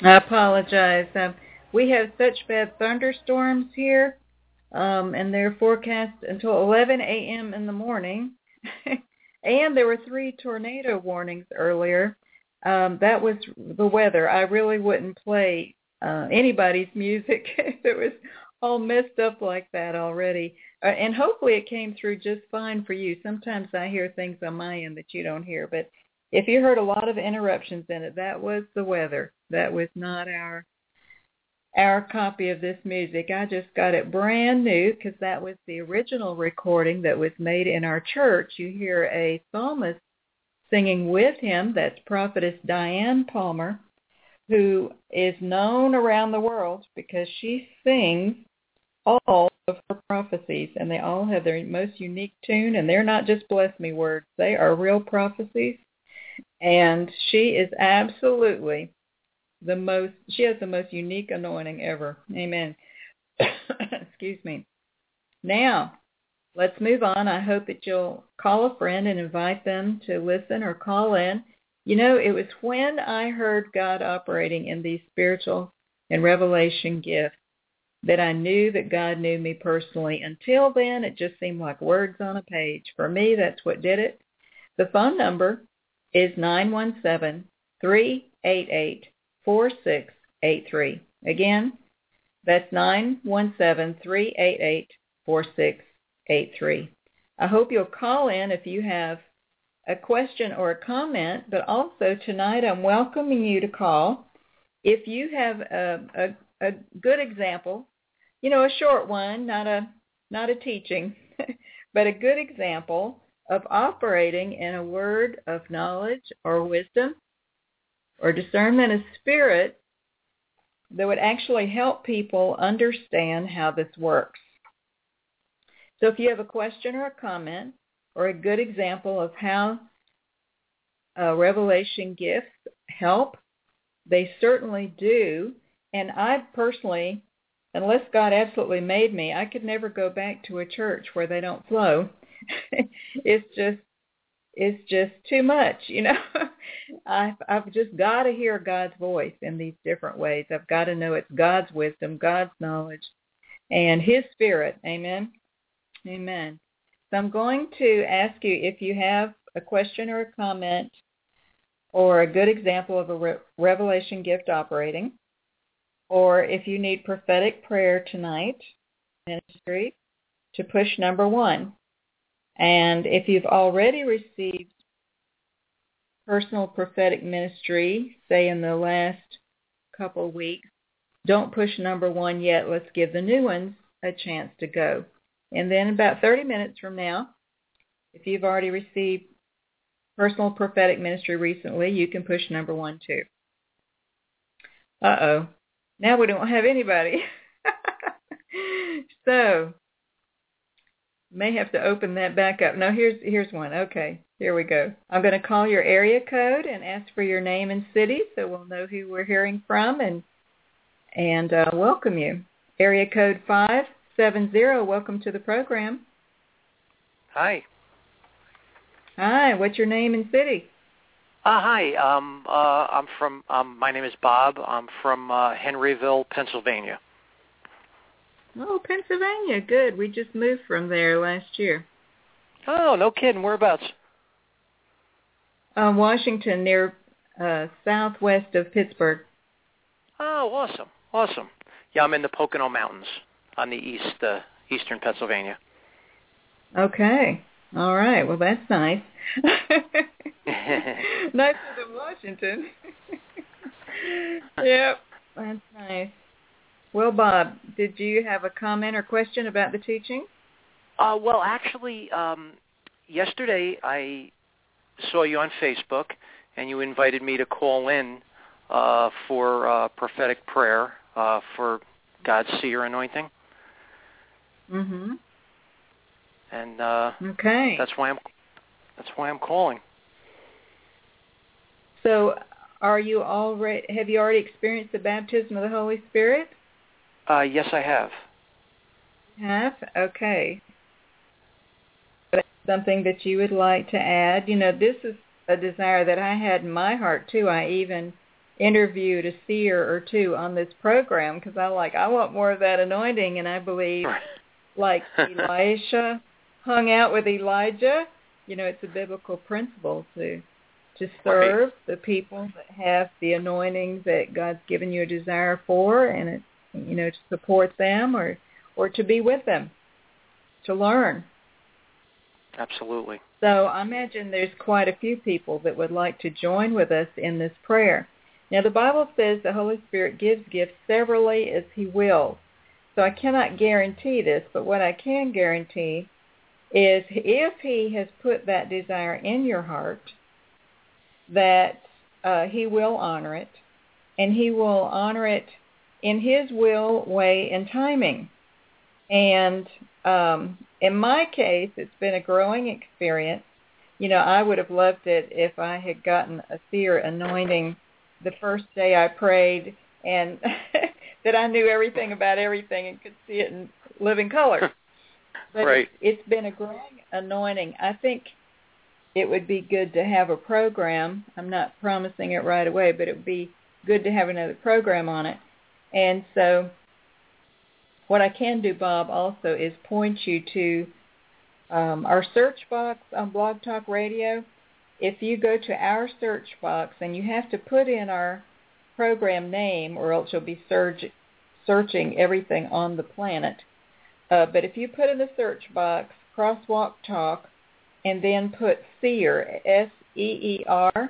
I apologize. Um, we have such bad thunderstorms here, um, and they're forecast until eleven a.m. in the morning. And there were three tornado warnings earlier. Um, that was the weather. I really wouldn't play uh, anybody's music if it was all messed up like that already. Uh, and hopefully it came through just fine for you. Sometimes I hear things on my end that you don't hear. But if you heard a lot of interruptions in it, that was the weather. That was not our our copy of this music. I just got it brand new because that was the original recording that was made in our church. You hear a psalmist singing with him. That's Prophetess Diane Palmer, who is known around the world because she sings all of her prophecies, and they all have their most unique tune, and they're not just bless me words. They are real prophecies, and she is absolutely the most, she has the most unique anointing ever. Amen. Excuse me. Now, let's move on. I hope that you'll call a friend and invite them to listen or call in. You know, it was when I heard God operating in these spiritual and revelation gifts that I knew that God knew me personally. Until then, it just seemed like words on a page. For me, that's what did it. The phone number is nine one seven, three eight eight, four six eight three. Again, that's nine one seven, three eight eight, four six eight three. I hope you'll call in if you have a question or a comment, but also tonight I'm welcoming you to call. If you have a, a, a good example, you know, a short one, not a not a teaching, but a good example of operating in a word of knowledge or wisdom or discernment of spirit that would actually help people understand how this works. So if you have a question or a comment or a good example of how uh, revelation gifts help, they certainly do. And I personally, unless God absolutely made me, I could never go back to a church where they don't flow. It's just It's just too much, you know. I've, I've just got to hear God's voice in these different ways. I've got to know it's God's wisdom, God's knowledge, and His Spirit. Amen? Amen. So I'm going to ask you if you have a question or a comment or a good example of a re- revelation gift operating, or if you need prophetic prayer tonight, ministry, to push number one. And if you've already received personal prophetic ministry, say in the last couple of weeks, don't push number one yet. Let's give the new ones a chance to go. And then about thirty minutes from now, if you've already received personal prophetic ministry recently, you can push number one too. Uh-oh. Now we don't have anybody. So may have to open that back up. No, here's here's one. Okay, here we go. I'm going to call your area code and ask for your name and city so we'll know who we're hearing from and and uh, welcome you. Area code five seven zero, welcome to the program. Hi. Hi, what's your name and city? Uh, hi, um, uh, I'm from, um, my name is Bob. I'm from uh, Henryville, Pennsylvania. Oh, Pennsylvania. Good. We just moved from there last year. Oh, no kidding. Whereabouts? Uh, Washington, near uh, southwest of Pittsburgh. Oh, awesome. Awesome. Yeah, I'm in the Pocono Mountains on the east, uh, eastern Pennsylvania. Okay. All right. Well, that's nice. Nicer than Washington. Yep. That's nice. Well, Bob, did you have a comment or question about the teaching? Uh, well, actually, um, yesterday I saw you on Facebook, and you invited me to call in uh, for uh, prophetic prayer uh, for God's seer anointing. Mm-hmm. And uh, okay, that's why I'm that's why I'm calling. So, are you already? Have you already experienced the baptism of the Holy Spirit? Uh, yes, I have. Have? Okay. Something that you would like to add? You know, this is a desire that I had in my heart, too. I even interviewed a seer or two on this program because I like I want more of that anointing, and I believe like Elisha hung out with Elijah. You know, it's a biblical principle to to serve right. the people that have the anointing that God's given you a desire for, and it, you know, to support them or or to be with them, to learn. Absolutely. So I imagine there's quite a few people that would like to join with us in this prayer. Now, the Bible says the Holy Spirit gives gifts severally as he wills. So I cannot guarantee this, but what I can guarantee is if he has put that desire in your heart, that uh, he will honor it, and he will honor it in his will, way, and timing. And um, in my case, it's been a growing experience. You know, I would have loved it if I had gotten a seer anointing the first day I prayed, and that I knew everything about everything and could see it in living color. But right. it's been a growing anointing. I think it would be good to have a program. I'm not promising it right away, but it would be good to have another program on it. And so what I can do, Bob, also is point you to um, our search box on Blog Talk Radio. If you go to our search box, and you have to put in our program name or else you'll be search, searching everything on the planet. Uh, but if you put in the search box, Crosswalk Talk, and then put Seer, S E E R,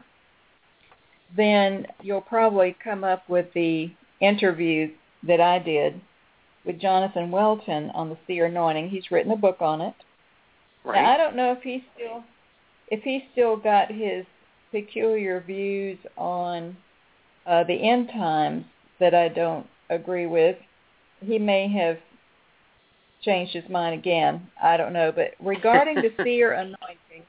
then you'll probably come up with the interview that I did with Jonathan Welton on the Seer anointing. He's written a book on it. Right. Now, I don't know if he's still if he's still got his peculiar views on uh, the end times that I don't agree with. He may have changed his mind again. I don't know. But regarding the Seer anointing,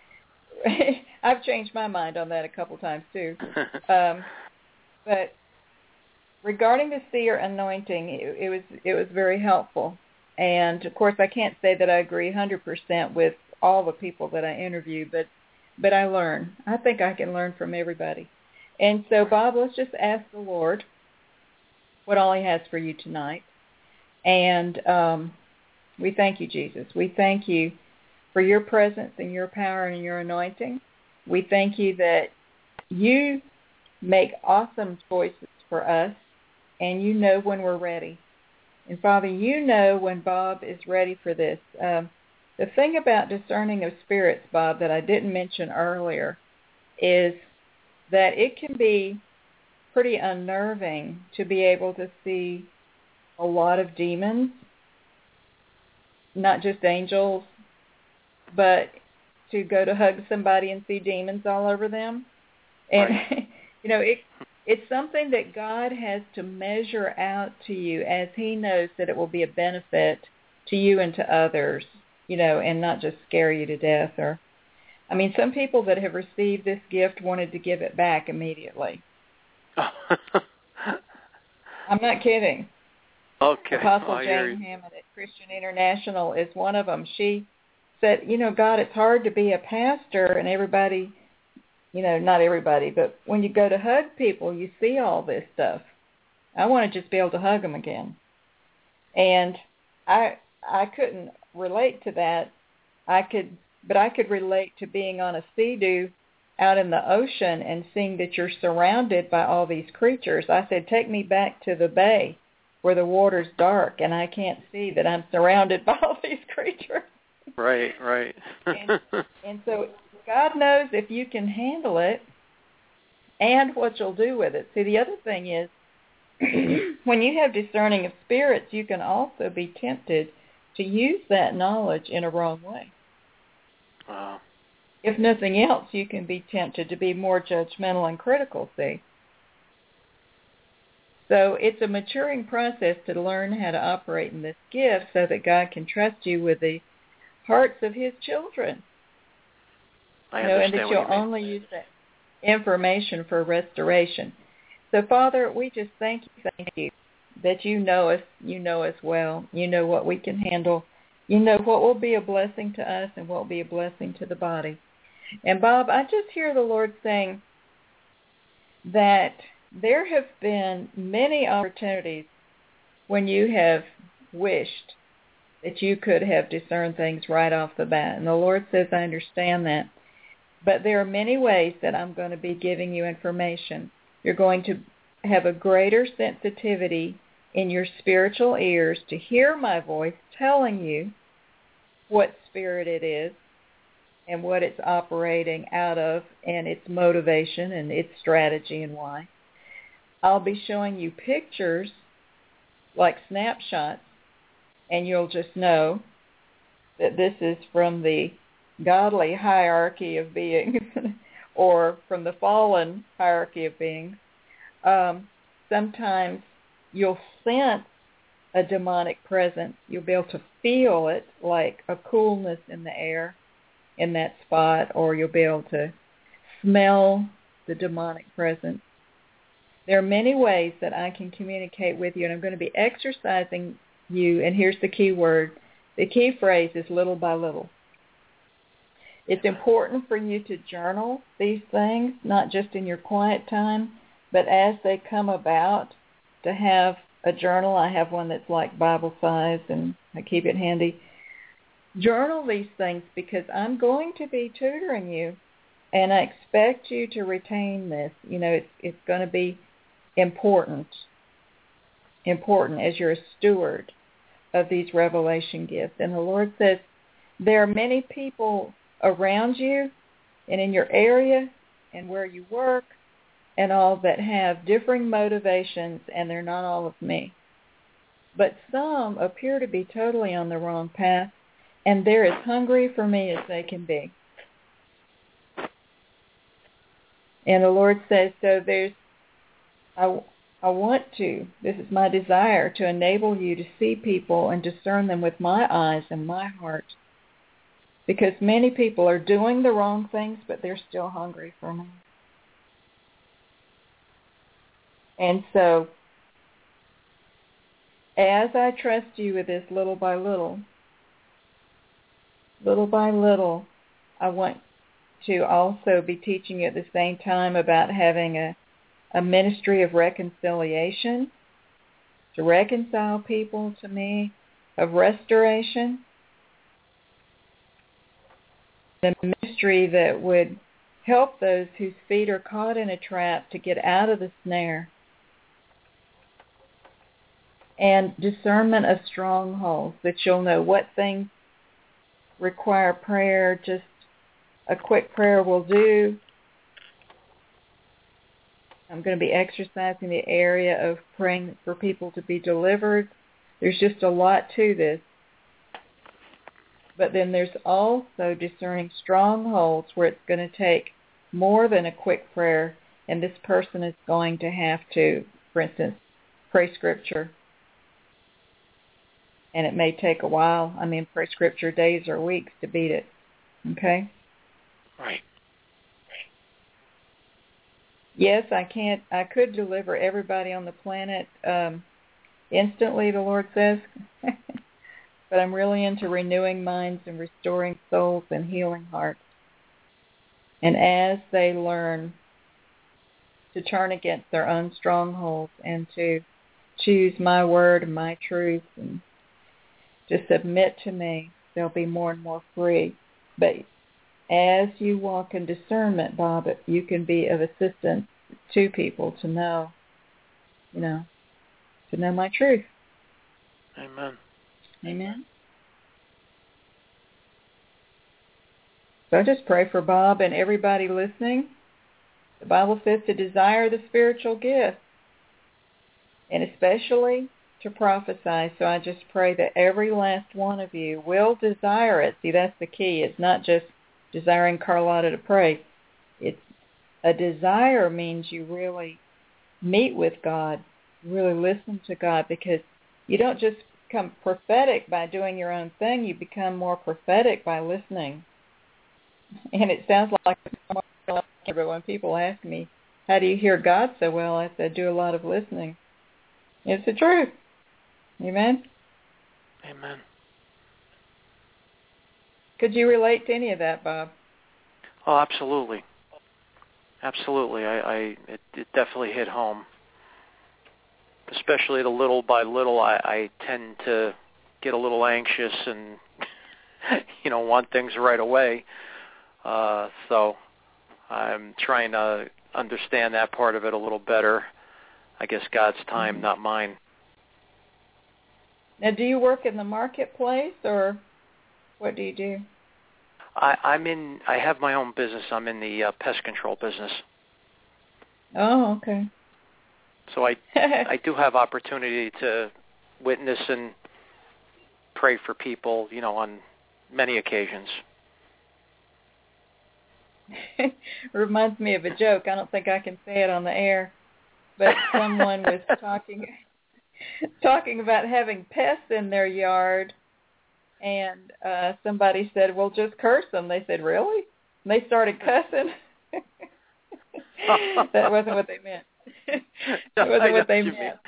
I've changed my mind on that a couple times too. Um, but regarding the Seer anointing, it, it was it was very helpful. And of course, I can't say that I agree one hundred percent with all the people that I interview, but but I learn. I think I can learn from everybody. And so, Bob, let's just ask the Lord what all he has for you tonight. And um, we thank you, Jesus. We thank you for your presence and your power and your anointing. We thank you that you make awesome choices for us, and you know when we're ready. And, Father, you know when Bob is ready for this. Um, the thing about discerning of spirits, Bob, that I didn't mention earlier is that it can be pretty unnerving to be able to see a lot of demons, not just angels, but to go to hug somebody and see demons all over them. And, right. you know, it it's something that God has to measure out to you as he knows that it will be a benefit to you and to others, you know, and not just scare you to death. Or, I mean, some people that have received this gift wanted to give it back immediately. I'm not kidding. Okay. Apostle oh, Jane Hammond at Christian International is one of them. She said, you know, God, it's hard to be a pastor and everybody, you know, not everybody, but when you go to hug people, you see all this stuff. I want to just be able to hug them again. And I I couldn't relate to that. I could, but I could relate to being on a sea-doo out in the ocean and seeing that you're surrounded by all these creatures. I said, take me back to the bay where the water's dark and I can't see that I'm surrounded by all these creatures. Right, right. and, and so God knows if you can handle it and what you'll do with it. See, the other thing is when you have discerning of spirits, you can also be tempted to use that knowledge in a wrong way. Wow. If nothing else, you can be tempted to be more judgmental and critical, see. So it's a maturing process to learn how to operate in this gift so that God can trust you with the hearts of his children. I you know, understand and that what you'll you mean. only use that information for restoration. So, Father, we just thank you, thank you that you know us, you know us well, you know what we can handle, you know what will be a blessing to us and what will be a blessing to the body. And, Bob, I just hear the Lord saying that there have been many opportunities when you have wished that you could have discerned things right off the bat. And the Lord says, I understand that. But there are many ways that I'm going to be giving you information. You're going to have a greater sensitivity in your spiritual ears to hear my voice telling you what spirit it is and what it's operating out of and its motivation and its strategy and why. I'll be showing you pictures like snapshots, and you'll just know that this is from the godly hierarchy of beings or from the fallen hierarchy of beings. Um, sometimes you'll sense a demonic presence. You'll be able to feel it, like a coolness in the air in that spot, or you'll be able to smell the demonic presence. There are many ways that I can communicate with you, and I'm going to be exercising you, and here's the key word. The key phrase is little by little. It's important for you to journal these things, not just in your quiet time, but as they come about, to have a journal. I have one that's like Bible size, and I keep it handy. Journal these things because I'm going to be tutoring you, and I expect you to retain this. You know, it's, it's going to be important, important as you're a steward of these revelation gifts. And the Lord says there are many people around you and in your area and where you work and all that have differing motivations, and they're not all of me. But some appear to be totally on the wrong path, and they're as hungry for me as they can be. And the Lord says, so there's, I, I want to, this is my desire, to enable you to see people and discern them with my eyes and my heart. Because many people are doing the wrong things, but they're still hungry for me. And so, as I trust you with this little by little, little by little, I want to also be teaching you at the same time about having a, a ministry of reconciliation, to reconcile people to me, of restoration, a ministry that would help those whose feet are caught in a trap to get out of the snare, and discernment of strongholds, that you'll know what things require prayer. Just a quick prayer will do. I'm going to be exercising the area of praying for people to be delivered. There's just a lot to this. But then there's also discerning strongholds where it's going to take more than a quick prayer, and this person is going to have to, for instance, pray scripture. And it may take a while. I mean, pray scripture days or weeks to beat it. Okay? Right. Yes, I can't, I could deliver everybody on the planet um, instantly, the Lord says. But I'm really into renewing minds and restoring souls and healing hearts. And as they learn to turn against their own strongholds and to choose my word and my truth and to submit to me, they'll be more and more free. But as you walk in discernment, Bob, you can be of assistance to people to know, you know, to know my truth. Amen. Amen. So I just pray for Bob and everybody listening. The Bible says to desire the spiritual gift, and especially to prophesy. So I just pray that every last one of you will desire it. See, that's the key. It's not just desiring Carlotta to pray. It's a desire means you really meet with God, really listen to God, because you don't just become prophetic by doing your own thing. You become more prophetic by listening. And it sounds like, but when people ask me, how do you hear God so well, I said, do a lot of listening. It's the truth. Amen? Amen. Could you relate to any of that, Bob? Oh, absolutely. Absolutely. I, I it, it definitely hit home. Especially the little by little, I, I tend to get a little anxious and, you know, want things right away. Uh, so I'm trying to understand that part of it a little better. I guess God's time, mm-hmm. not mine. Now, do you work in the marketplace, or what do you do? I, I'm in. I have my own business. I'm in the uh, pest control business. Oh, okay. So I, I do have opportunity to witness and pray for people, you know, on many occasions. Reminds me of a joke. I don't think I can say it on the air, but someone was talking talking about having pests in their yard, and uh, somebody said, well, just curse them. They said, really? And they started cussing. That wasn't what they meant. That wasn't what they meant.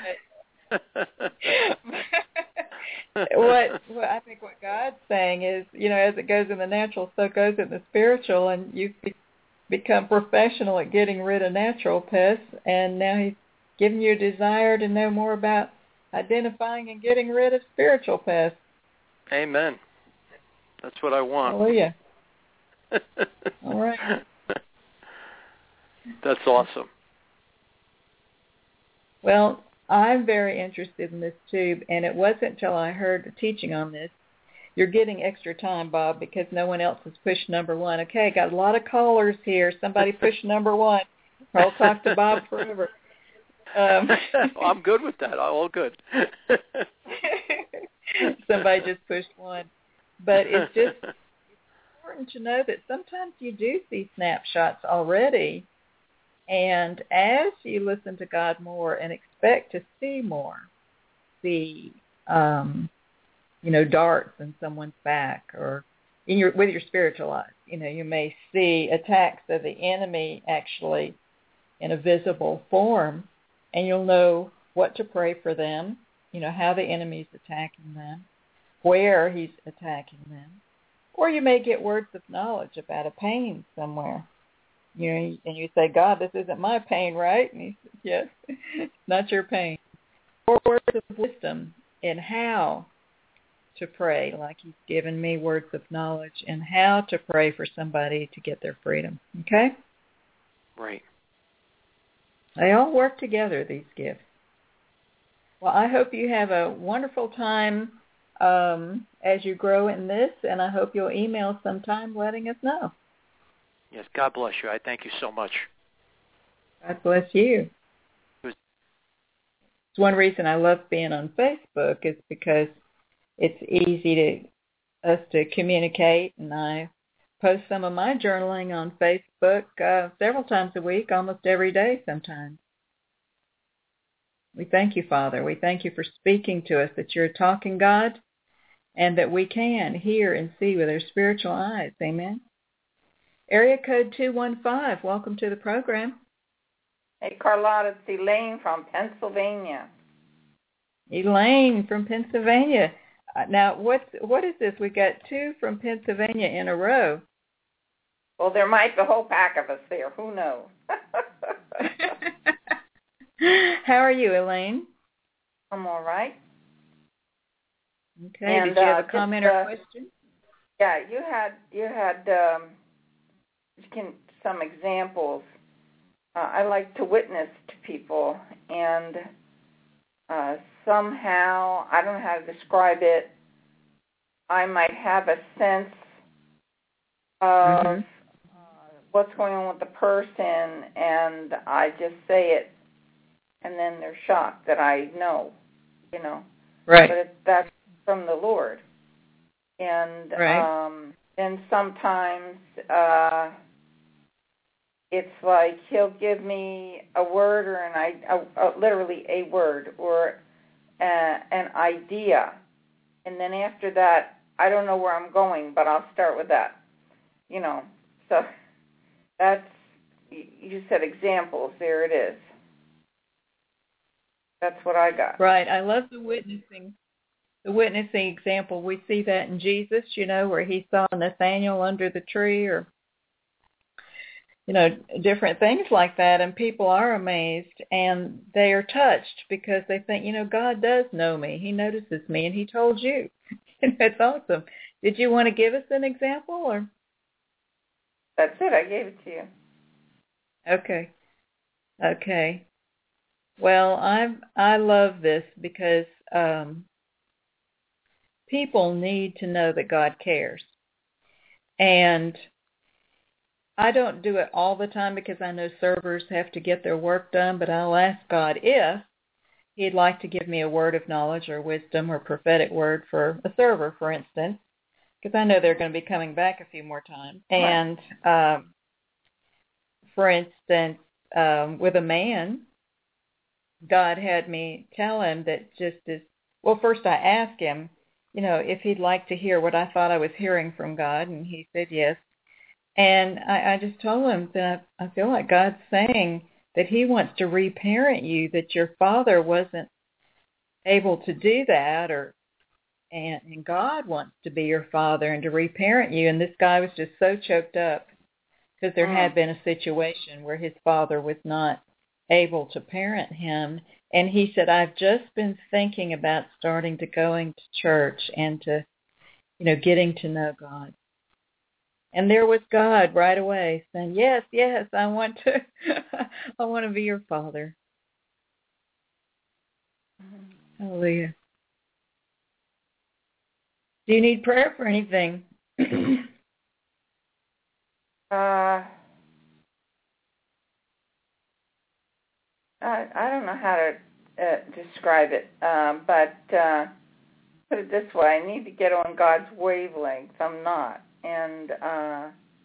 what, what I think what God's saying is, you know, as it goes in the natural, so it goes in the spiritual, and you've become professional at getting rid of natural pests, and now He's giving you a desire to know more about identifying and getting rid of spiritual pests. Amen. That's what I want. Hallelujah. All right. That's awesome. Well, I'm very interested in this too, and it wasn't until I heard the teaching on this. You're getting extra time, Bob, because no one else has pushed number one. Okay, got a lot of callers here. Somebody push number one. I'll talk to Bob forever. Um, well, I'm good with that. I'm all good. Somebody just pushed one. But it's just important to know that sometimes you do see snapshots already. And as you listen to God more and expect to see more, see, um, you know, darts in someone's back, or in your with your spiritual eyes, you know, you may see attacks of the enemy actually in a visible form, and you'll know what to pray for them, you know, how the enemy's attacking them, where he's attacking them. Or you may get words of knowledge about a pain somewhere. You know, and you say, God, this isn't my pain, right? And he says, yes, it's not your pain. Or words of wisdom in how to pray, like He's given me words of knowledge in how to pray for somebody to get their freedom. Okay? Right. They all work together, these gifts. Well, I hope you have a wonderful time um, as you grow in this, and I hope you'll email sometime letting us know. Yes, God bless you. I thank you so much. God bless you. It's one reason I love being on Facebook is because it's easy to us to communicate, and I post some of my journaling on Facebook uh, several times a week, almost every day sometimes. We thank you, Father. We thank you for speaking to us, that you're a talking God, and that we can hear and see with our spiritual eyes. Amen. Area code two one five, welcome to the program. Hey, Carlotta, it's Elaine from Pennsylvania. Elaine from Pennsylvania. Uh, now, what's, what is this? We got two from Pennsylvania in a row. Well, there might be a whole pack of us there. Who knows? How are you, Elaine? I'm all right. Okay. And, did you have uh, a comment just, or uh, question? Yeah, you had you had um, can, some examples. Uh, I like to witness to people, and uh, somehow, I don't know how to describe it, I might have a sense of Mm-hmm. uh, what's going on with the person, and I just say it, and then they're shocked that I know, you know. Right. But it, that's from the Lord. And right. um, then sometimes uh, it's like He'll give me a word or an idea, uh, literally a word or uh, an idea, and then after that, I don't know where I'm going, but I'll start with that, you know. So that's, you said examples, there it is. That's what I got. Right. I love the witnessing. The witnessing example, we see that in Jesus, you know, where He saw Nathanael under the tree, or you know, different things like that, and people are amazed, and they are touched because they think, you know, God does know me. He notices me, and he told you. And that's awesome. Did you want to give us an example, or? That's it. I gave it to you. Okay. Okay. Well, I I love this because um, people need to know that God cares. And I don't do it all the time because I know servers have to get their work done, but I'll ask God if he'd like to give me a word of knowledge or wisdom or prophetic word for a server, for instance, because I know they're going to be coming back a few more times. And, um, for instance, um, with a man, God had me tell him that just as, well, first I asked him, you know, if he'd like to hear what I thought I was hearing from God, and he said yes. And I, I just told him that I, I feel like God's saying that he wants to reparent you, that your father wasn't able to do that, or and, and God wants to be your father and to reparent you. And this guy was just so choked up because there mm. had been a situation where his father was not able to parent him. And he said, I've just been thinking about starting to going to church and to, you know, getting to know God. And there was God right away saying, yes, yes, I want to, I want to be your father. Mm-hmm. Hallelujah. Do you need prayer for anything? uh, I, I don't know how to uh, describe it, um, but uh, put it this way, I need to get on God's wavelength. I'm not. And uh,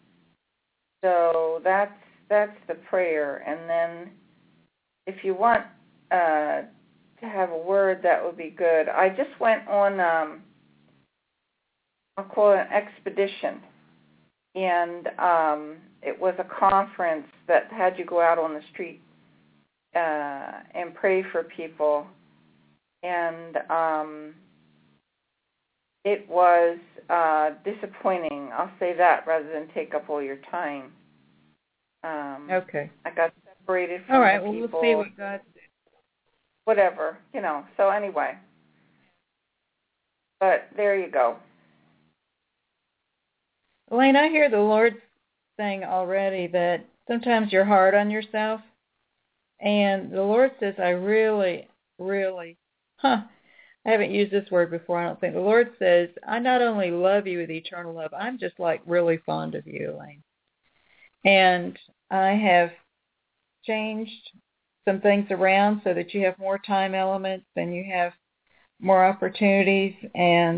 so that's that's the prayer. And then if you want uh, to have a word, that would be good. I just went on, um, I'll call it an expedition. And um, it was a conference that had you go out on the street uh, and pray for people. And um, it was uh, disappointing. I'll say that rather than take up all your time. Um, okay. I got separated from all right, the well, people. We'll see what God did. Whatever, you know. So anyway. But there you go. Elaine, I hear the Lord saying already that sometimes you're hard on yourself. And the Lord says, I really, really, huh, I haven't used this word before, I don't think. The Lord says, I not only love you with eternal love, I'm just like really fond of you, Elaine. And I have changed some things around so that you have more time elements and you have more opportunities. And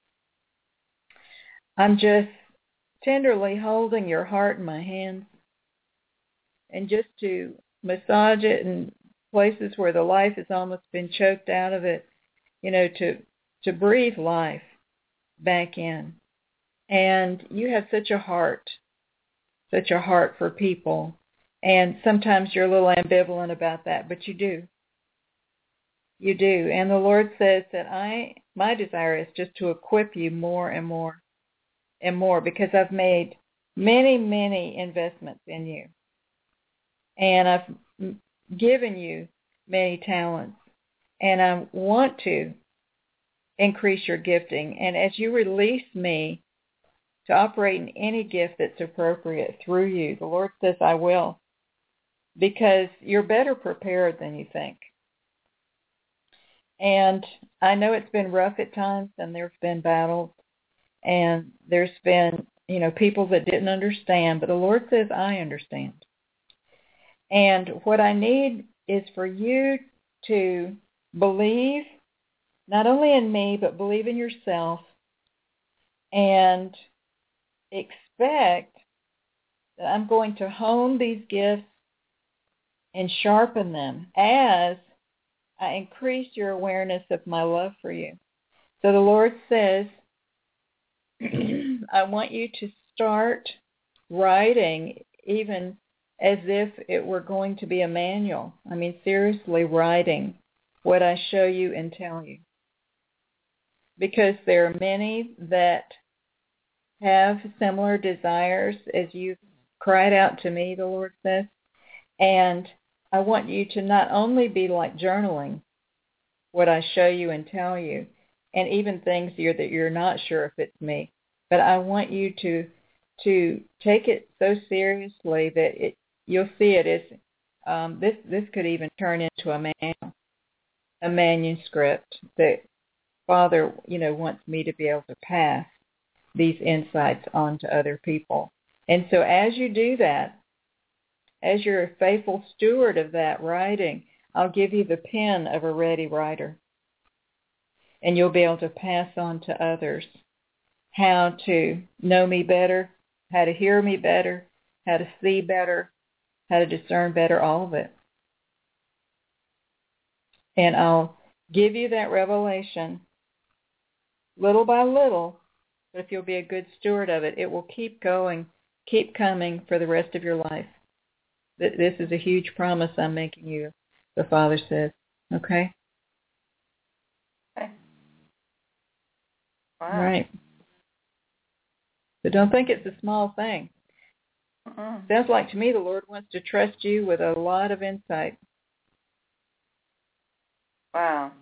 I'm just tenderly holding your heart in my hands and just to massage it in places where the life has almost been choked out of it, you know, to to breathe life back in. And you have such a heart, such a heart for people. And sometimes you're a little ambivalent about that, but you do. You do. And the Lord says that I, my desire is just to equip you more and more and more because I've made many, many investments in you. And I've given you many talents. And I want to increase your gifting. And as you release me to operate in any gift that's appropriate through you, the Lord says I will. Because you're better prepared than you think. And I know it's been rough at times, and there's been battles, and there's been, you know, people that didn't understand, but the Lord says, I understand. And what I need is for you to believe, not only in me, but believe in yourself, and expect that I'm going to hone these gifts and sharpen them as I increase your awareness of my love for you. So the Lord says, I want you to start writing even as if it were going to be a manual. I mean, seriously writing what I show you and tell you. Because there are many that have similar desires as you've cry it out to me, the Lord says. And I want you to not only be like journaling what I show you and tell you, and even things you're, that you're not sure if it's me, but I want you to to take it so seriously that it you'll see it as um, this. This could even turn into a manual, a manuscript that Father, you know, wants me to be able to pass these insights on to other people. And so as you do that, as you're a faithful steward of that writing, I'll give you the pen of a ready writer. And you'll be able to pass on to others how to know me better, how to hear me better, how to see better, how to discern better, all of it. And I'll give you that revelation little by little, but if you'll be a good steward of it, it will keep going, keep coming for the rest of your life. This is a huge promise I'm making you, the Father says. Okay? Okay. Wow. All right. But don't think it's a small thing. Uh-uh. Sounds like to me the Lord wants to trust you with a lot of insight. Wow.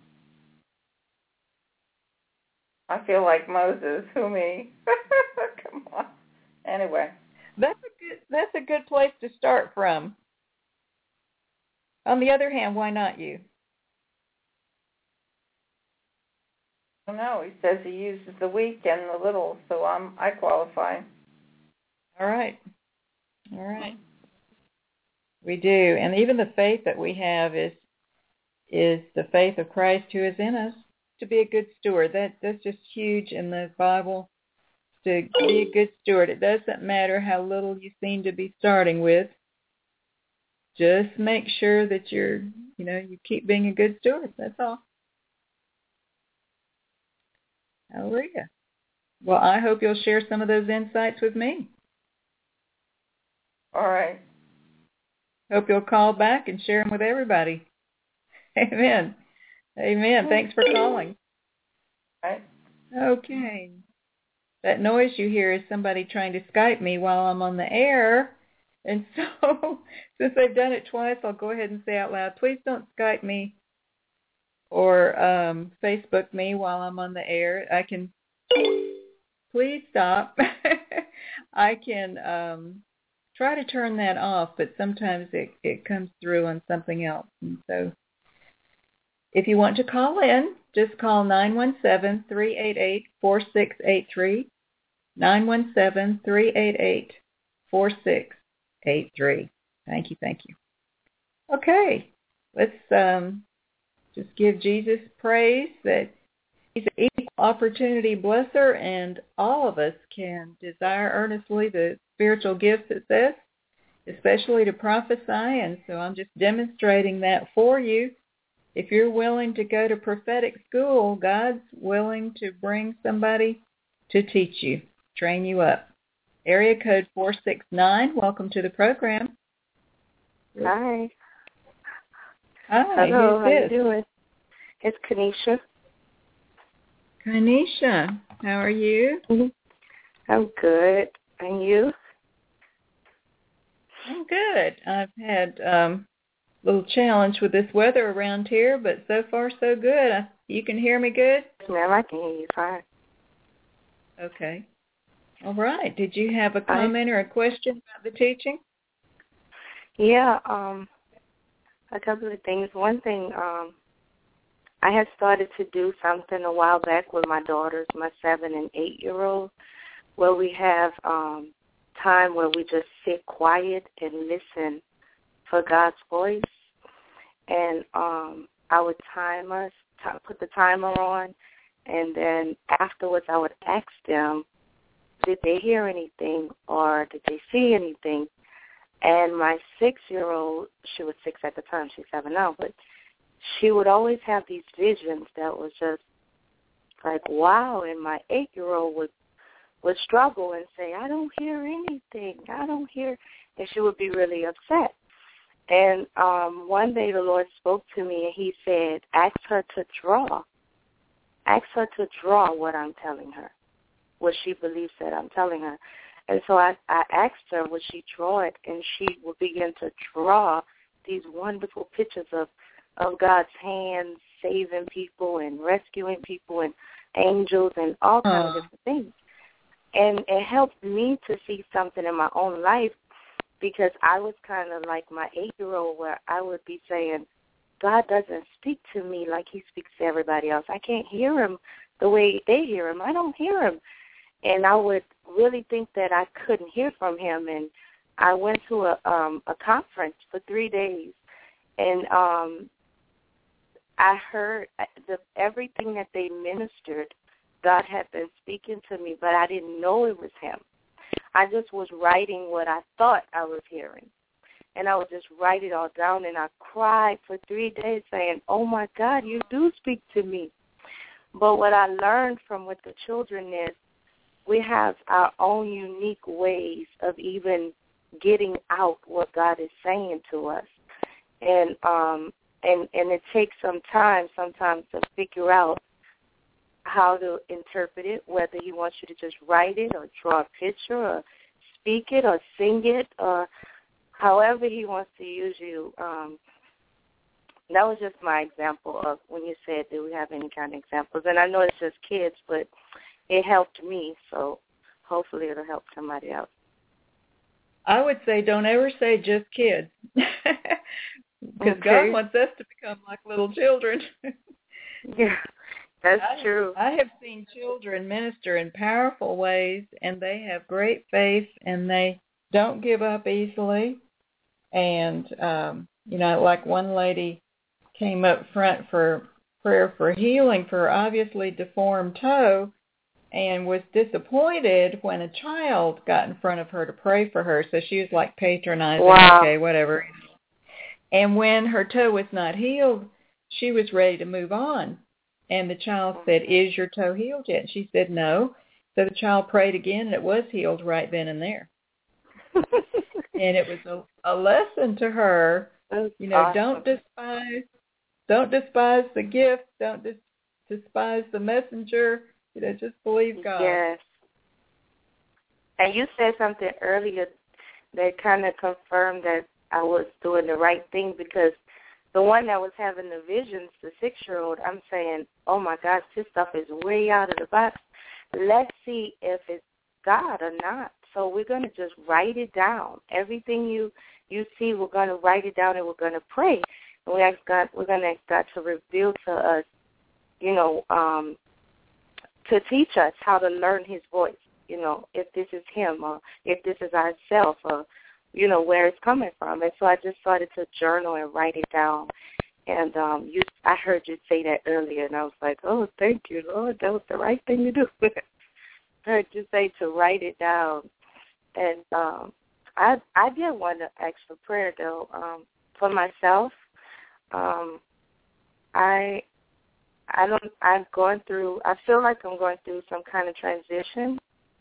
I feel like Moses. Who me? Come on. Anyway. That's a good that's a good place to start from. On the other hand, why not you? I don't know. He says he uses the weak and the little, so I'm I qualify. All right. All right. We do. And even the faith that we have is is the faith of Christ who is in us to be a good steward. That that's just huge in the Bible. To be a good steward. It doesn't matter how little you seem to be starting with. Just make sure that you're, you know, you keep being a good steward. That's all. Hallelujah. Well, I hope you'll share some of those insights with me. All right. Hope you'll call back and share them with everybody. Amen. Amen. Thanks for calling. All right. Okay. That noise you hear is somebody trying to Skype me while I'm on the air. And so, since they've done it twice, I'll go ahead and say out loud, please don't Skype me or um, Facebook me while I'm on the air. I can, please stop. I can um, try to turn that off, but sometimes it, it comes through on something else. And so, if you want to call in, just call nine one seven, three eight eight, four six eight three, nine one seven, three eight eight, four six eight three. Thank you, thank you. Okay, let's um, just give Jesus praise that he's an equal opportunity blesser, and all of us can desire earnestly the spiritual gifts, it says, especially to prophesy, and so I'm just demonstrating that for you. If you're willing to go to prophetic school, God's willing to bring somebody to teach you, train you up. Area code four six nine, welcome to the program. Hi. Hi, Hello, who's how this? you doing? It's Kanisha. Kanisha, how are you? Mm-hmm. I'm good. And you? I'm good. I've had um, a little challenge with this weather around here, but so far so good. I, you can hear me good? Yes, ma'am, I can hear you fine. Okay. All right. Did you have a comment I, or a question about the teaching? Yeah, um, a couple of things. One thing, um, I had started to do something a while back with my daughters, my seven and eight-year-old, where we have um, time where we just sit quiet and listen for God's voice. And um, I would time us, t- put the timer on, and then afterwards I would ask them, did they hear anything or did they see anything? And my six-year-old, she was six at the time, she's seven now, but she would always have these visions that was just like, wow. And my eight-year-old would, would struggle and say, I don't hear anything. I don't hear. And she would be really upset. And um, one day the Lord spoke to me and he said, ask her to draw. Ask her to draw what I'm telling her, what she believes that I'm telling her. And so I, I asked her, would she draw it? And she would begin to draw these wonderful pictures of, of God's hands saving people and rescuing people and angels and all kinds of different things. And it helped me to see something in my own life, because I was kind of like my eight-year-old, where I would be saying, God doesn't speak to me like he speaks to everybody else. I can't hear him the way they hear him. I don't hear him. And I would really think that I couldn't hear from him. And I went to a um, a conference for three days, and um, I heard the, everything that they ministered. God had been speaking to me, but I didn't know it was him. I just was writing what I thought I was hearing. And I would just write it all down, and I cried for three days saying, oh, my God, you do speak to me. But what I learned from with the children is we have our own unique ways of even getting out what God is saying to us. And um, and, and it takes some time sometimes to figure out how to interpret it, whether he wants you to just write it or draw a picture or speak it or sing it or however he wants to use you. Um, that was just my example of when you said, do we have any kind of examples? And I know it's just kids, but it helped me, so hopefully it'll help somebody else. I would say don't ever say just kids, because okay. God wants us to become like little children. Yeah. That's I, true. I have seen children minister in powerful ways, and they have great faith, and they don't give up easily. And, um, you know, like one lady came up front for prayer for healing for her obviously deformed toe and was disappointed when a child got in front of her to pray for her. So she was like patronizing, wow. okay, whatever. And when her toe was not healed, she was ready to move on. And the child said, is your toe healed yet? And she said, no. So the child prayed again, and it was healed right then and there. And it was a, a lesson to her, That's you know, awesome. don't despise, don't despise the gift, don't dis- despise the messenger, you know, just believe God. Yes. And you said something earlier that kind of confirmed that I was doing the right thing, because the one that was having the visions, the six-year-old, I'm saying, oh, my gosh, this stuff is way out of the box. Let's see if it's God or not. So we're going to just write it down. Everything you, you see, we're going to write it down, and we're going to pray. And we ask God, we're going to ask God to reveal to us, you know, um, to teach us how to learn his voice, you know, if this is him or if this is ourself or, you know, where it's coming from. And so I just started to journal and write it down. And um, you, I heard you say that earlier, and I was like, oh, thank you, Lord. That was the right thing to do. I heard you say to write it down. And um, I I did want to ask for prayer, though, um, for myself. Um, I I don't. I'm going through. I feel like I'm going through some kind of transition,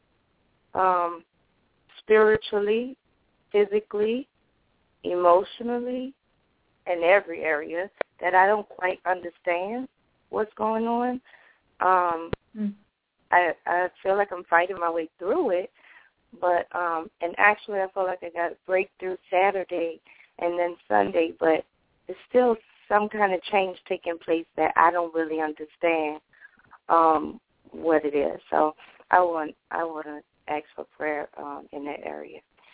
um, spiritually, physically, emotionally, in every area that I don't quite understand what's going on. Um, mm. I I feel like I'm fighting my way through it. But, um, and actually I feel like I got a breakthrough Saturday and then Sunday, but there's still some kind of change taking place that I don't really understand um, what it is. So I want I want to ask for prayer um, in that area.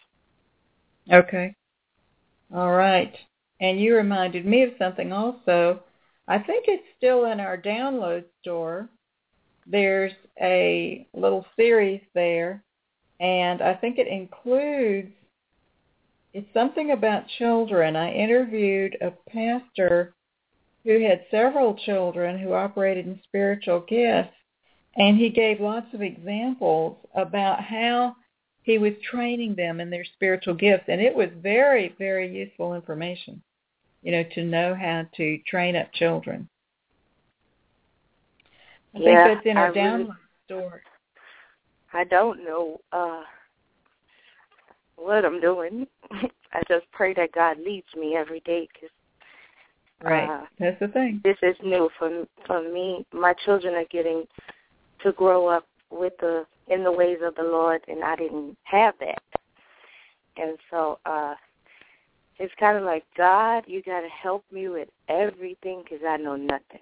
Okay. All right. And you reminded me of something also. I think it's still in our download store. There's a little series there. And I think it includes, it's something about children. I interviewed a pastor who had several children who operated in spiritual gifts, and he gave lots of examples about how he was training them in their spiritual gifts. And it was very, very useful information, you know, to know how to train up children. I yeah, think that's in our I download really... store. I don't know uh, what I'm doing. I just pray that God leads me every day, because right, uh, that's the thing. This is new for for me. My children are getting to grow up with the in the ways of the Lord, and I didn't have that. And so uh, it's kind of like, God, you got to help me with everything because I know nothing.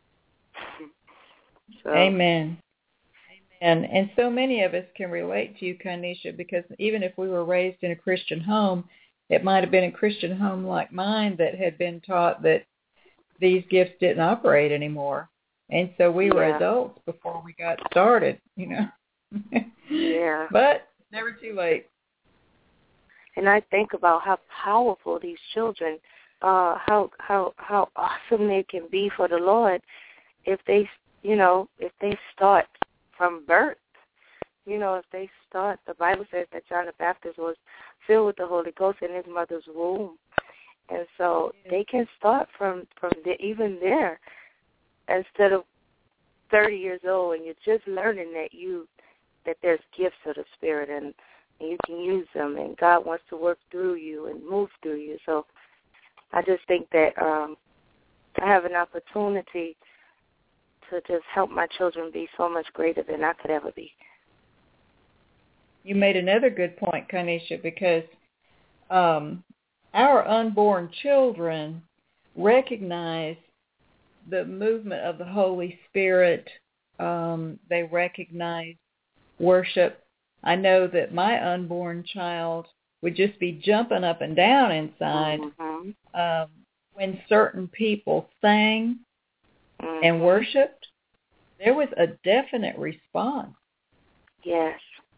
So, Amen. Amen. And so many of us can relate to you, Kanisha, because even if we were raised in a Christian home, it might have been a Christian home like mine that had been taught that these gifts didn't operate anymore. And so we were yeah. adults before we got started, you know. Yeah. But never too late. And I think about how powerful these children, uh, how how how awesome they can be for the Lord if they, you know, if they start from birth. You know, if they start, the Bible says that John the Baptist was filled with the Holy Ghost in his mother's womb. And so they can start from, from the, even there instead of thirty years old, and you're just learning that you that there's gifts of the Spirit and, and you can use them, and God wants to work through you and move through you. So I just think that um, I have an opportunity to just help my children be so much greater than I could ever be. You made another good point, Kanisha, because um, our unborn children recognize the movement of the Holy Spirit. Um, they recognize worship. I know that my unborn child would just be jumping up and down inside mm-hmm. um, when certain people sang mm-hmm. and worshipped. There was a definite response. Yes.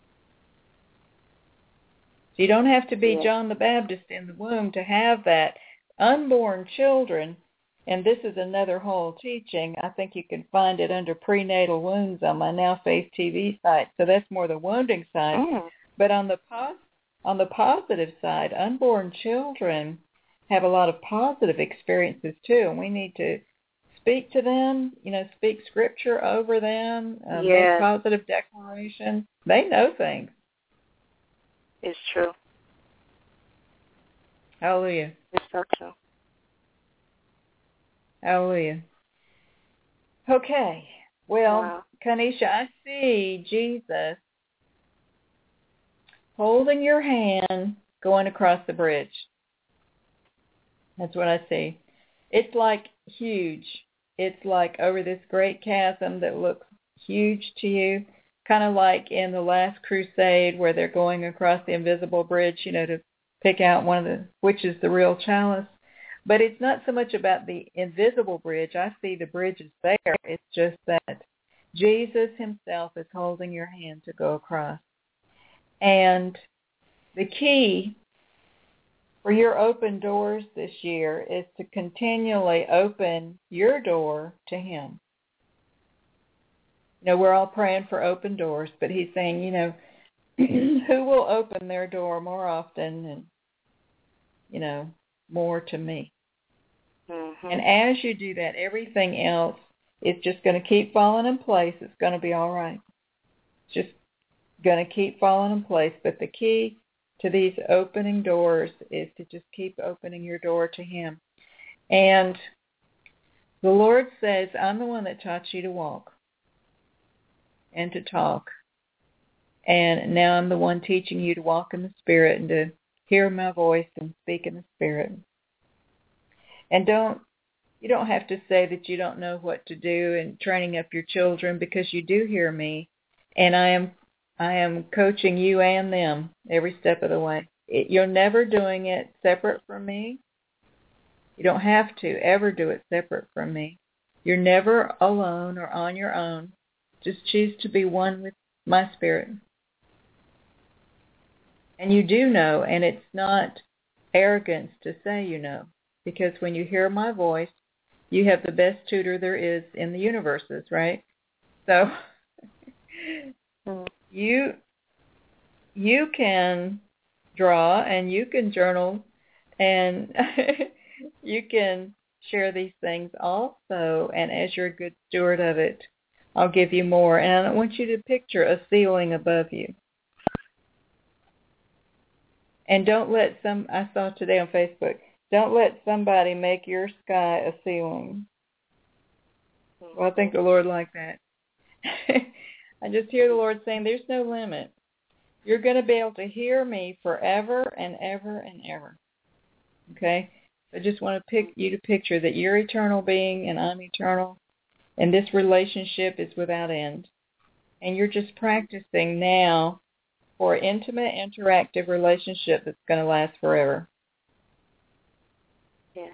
So you don't have to be yes. John the Baptist in the womb to have that. Unborn children, and this is another whole teaching. I think you can find it under prenatal wounds on my Now Faith T V site. So that's more the wounding side. Mm. But on the pos- on the positive side, unborn children have a lot of positive experiences too, and we need to speak to them. You know, speak scripture over them. Uh, yes. Make positive declarations. They know things. It's true. Hallelujah. It's so true. Hallelujah. Okay. Well, wow. Kanisha, I see Jesus holding your hand going across the bridge. That's what I see. It's like huge. It's like over this great chasm that looks huge to you, kind of like in the Last Crusade where they're going across the invisible bridge, you know, to pick out one of the, which is the real chalice. But it's not so much about the invisible bridge. I see the bridge is there. It's just that Jesus himself is holding your hand to go across. And the key for your open doors this year is to continually open your door to him. You know, we're all praying for open doors, but he's saying, you know, who will open their door more often and, you know, more to me. Mm-hmm. And as you do that, everything else is just going to keep falling in place. It's going to be all right. It's just going to keep falling in place. But the key to these opening doors is to just keep opening your door to him. And the Lord says, I'm the one that taught you to walk and to talk. And now I'm the one teaching you to walk in the Spirit and to hear my voice and speak in the Spirit. And don't you don't have to say that you don't know what to do in training up your children, because you do hear me, and I am I am coaching you and them every step of the way. It, you're never doing it separate from me. You don't have to ever do it separate from me. You're never alone or on your own. Just choose to be one with my Spirit. And you do know, and it's not arrogance to say you know, because when you hear my voice, you have the best tutor there is in the universes, right? So you you can draw and you can journal and you can share these things also, and as you're a good steward of it, I'll give you more. And I want you to picture a ceiling above you. And don't let some, I saw today on Facebook, don't let somebody make your sky a ceiling. Well, I think the Lord liked that. I just hear the Lord saying, there's no limit. You're going to be able to hear me forever and ever and ever. Okay? I just want to pick you to picture that you're eternal being and I'm eternal, and this relationship is without end. And you're just practicing now for an intimate, interactive relationship that's going to last forever. Yeah.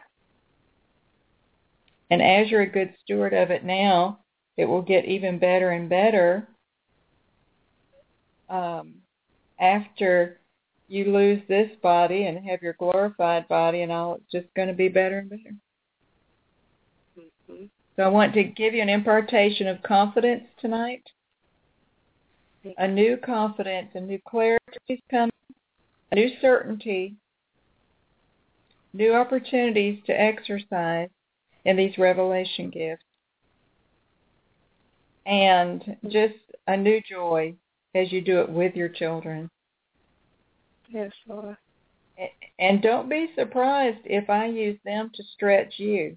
And as you're a good steward of it now, it will get even better and better um, after you lose this body and have your glorified body and all. It's just going to be better and better. Mm-hmm. So I want to give you an impartation of confidence tonight. A new confidence, a new clarity is coming, a new certainty, new opportunities to exercise in these revelation gifts, and just a new joy as you do it with your children. Yes, Lord. And don't be surprised if I use them to stretch you.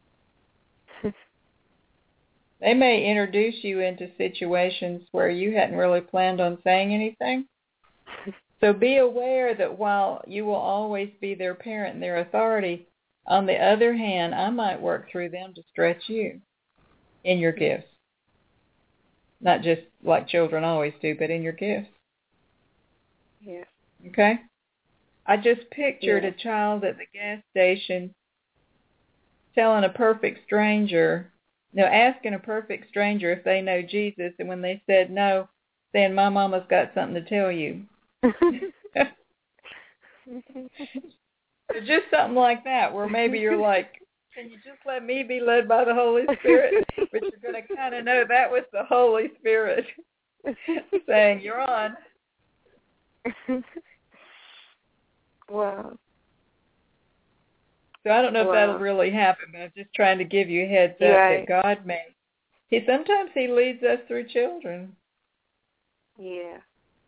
They may introduce you into situations where you hadn't really planned on saying anything. So be aware that while you will always be their parent and their authority, on the other hand, I might work through them to stretch you in your gifts. Not just like children always do, but in your gifts. Yes. Okay? I just pictured yes. a child at the gas station telling a perfect stranger, no, asking a perfect stranger if they know Jesus, and when they said no, saying, my mama's got something to tell you. Just something like that, where maybe you're like, can you just let me be led by the Holy Spirit? But you're going to kind of know that was the Holy Spirit saying, you're on. Wow. So I don't know wow. if that'll really happen, but I'm just trying to give you a heads up right. that God may. He sometimes he leads us through children. Yeah.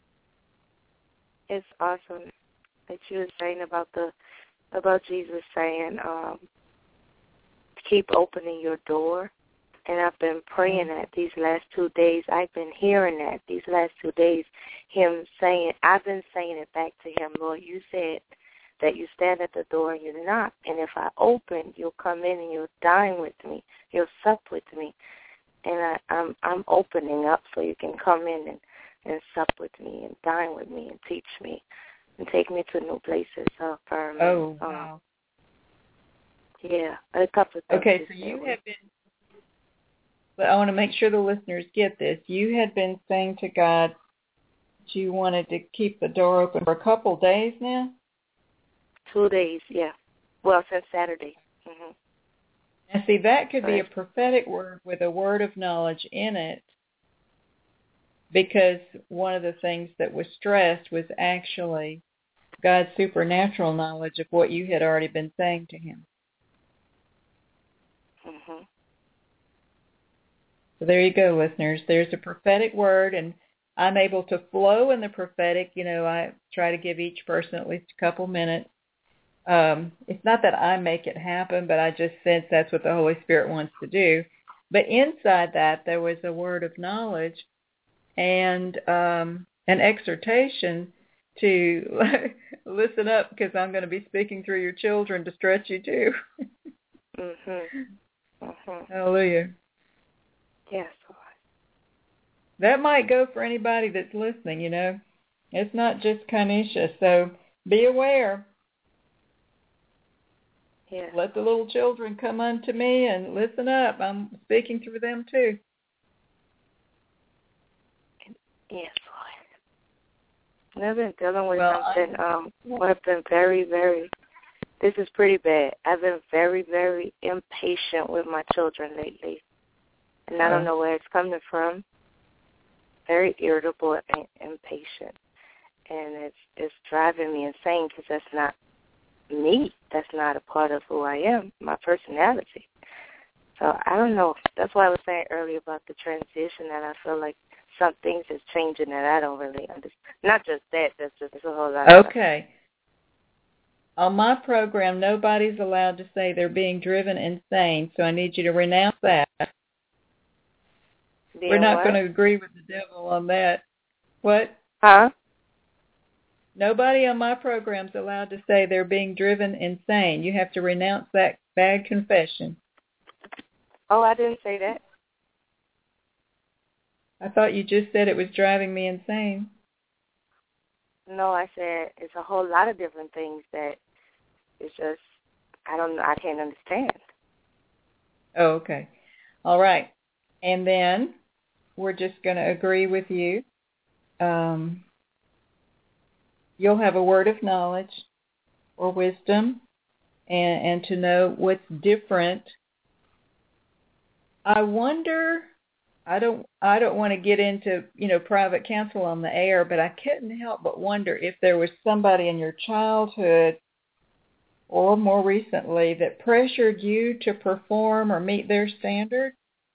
It's awesome that you were saying about the about Jesus saying, um, keep opening your door. And I've been praying Mm-hmm. that these last two days. I've been hearing that these last two days, him saying, I've been saying it back to him, Lord, you said that you stand at the door and you knock. And if I open, you'll come in and you'll dine with me. You'll sup with me. And I, I'm I'm opening up so you can come in and, and sup with me and dine with me and teach me and take me to new places. So, um, Oh, um, wow. Yeah, a couple of things. Okay, so you have been, but I want to make sure the listeners get this. You had been saying to God that you wanted to keep the door open for a couple days now? Two days, yeah. Well, since Saturday. Mm-hmm. Now, see, that could right. be a prophetic word with a word of knowledge in it, because one of the things that was stressed was actually God's supernatural knowledge of what you had already been saying to him. Mm-hmm. So there you go, listeners. There's a prophetic word, and I'm able to flow in the prophetic. You know, I try to give each person at least a couple minutes. Um, it's not that I make it happen, but I just sense that's what the Holy Spirit wants to do. But inside that, there was a word of knowledge and um, an exhortation to listen up, because I'm going to be speaking through your children to stretch you too. Mm-hmm. Mm-hmm. Hallelujah. Yes, Lord. That might go for anybody that's listening, you know. It's not just Kanisha, so be aware. Yes. Let the little children come unto me and listen up. I'm speaking through them too. Yes, Lord. And I've been dealing with well, something. Um, I've been very, very, this is pretty bad. I've been very, very impatient with my children lately. And I don't know where it's coming from. Very irritable and impatient. And it's it's driving me insane, because that's not me. That's not a part of who I am, my personality. So I don't know. That's why I was saying earlier about the transition, that I feel like some things is changing that I don't really understand. Not just that, that's just a whole lot of Okay. Stuff. On my program, nobody's allowed to say they're being driven insane, so I need you to renounce that. Being We're not what? going to agree with the devil on that. What? Huh? Nobody on my program's allowed to say they're being driven insane. You have to renounce that bad confession. Oh, I didn't say that. I thought you just said it was driving me insane. No, I said it's a whole lot of different things that it's just, I don't know, I can't understand. Oh, okay. All right. And then we're just going to agree with you. Um, you'll have a word of knowledge or wisdom and, and to know what's different. I wonder, I don't I don't want to get into, you know, private counsel on the air, but I couldn't help but wonder if there was somebody in your childhood or more recently that pressured you to perform or meet their standard.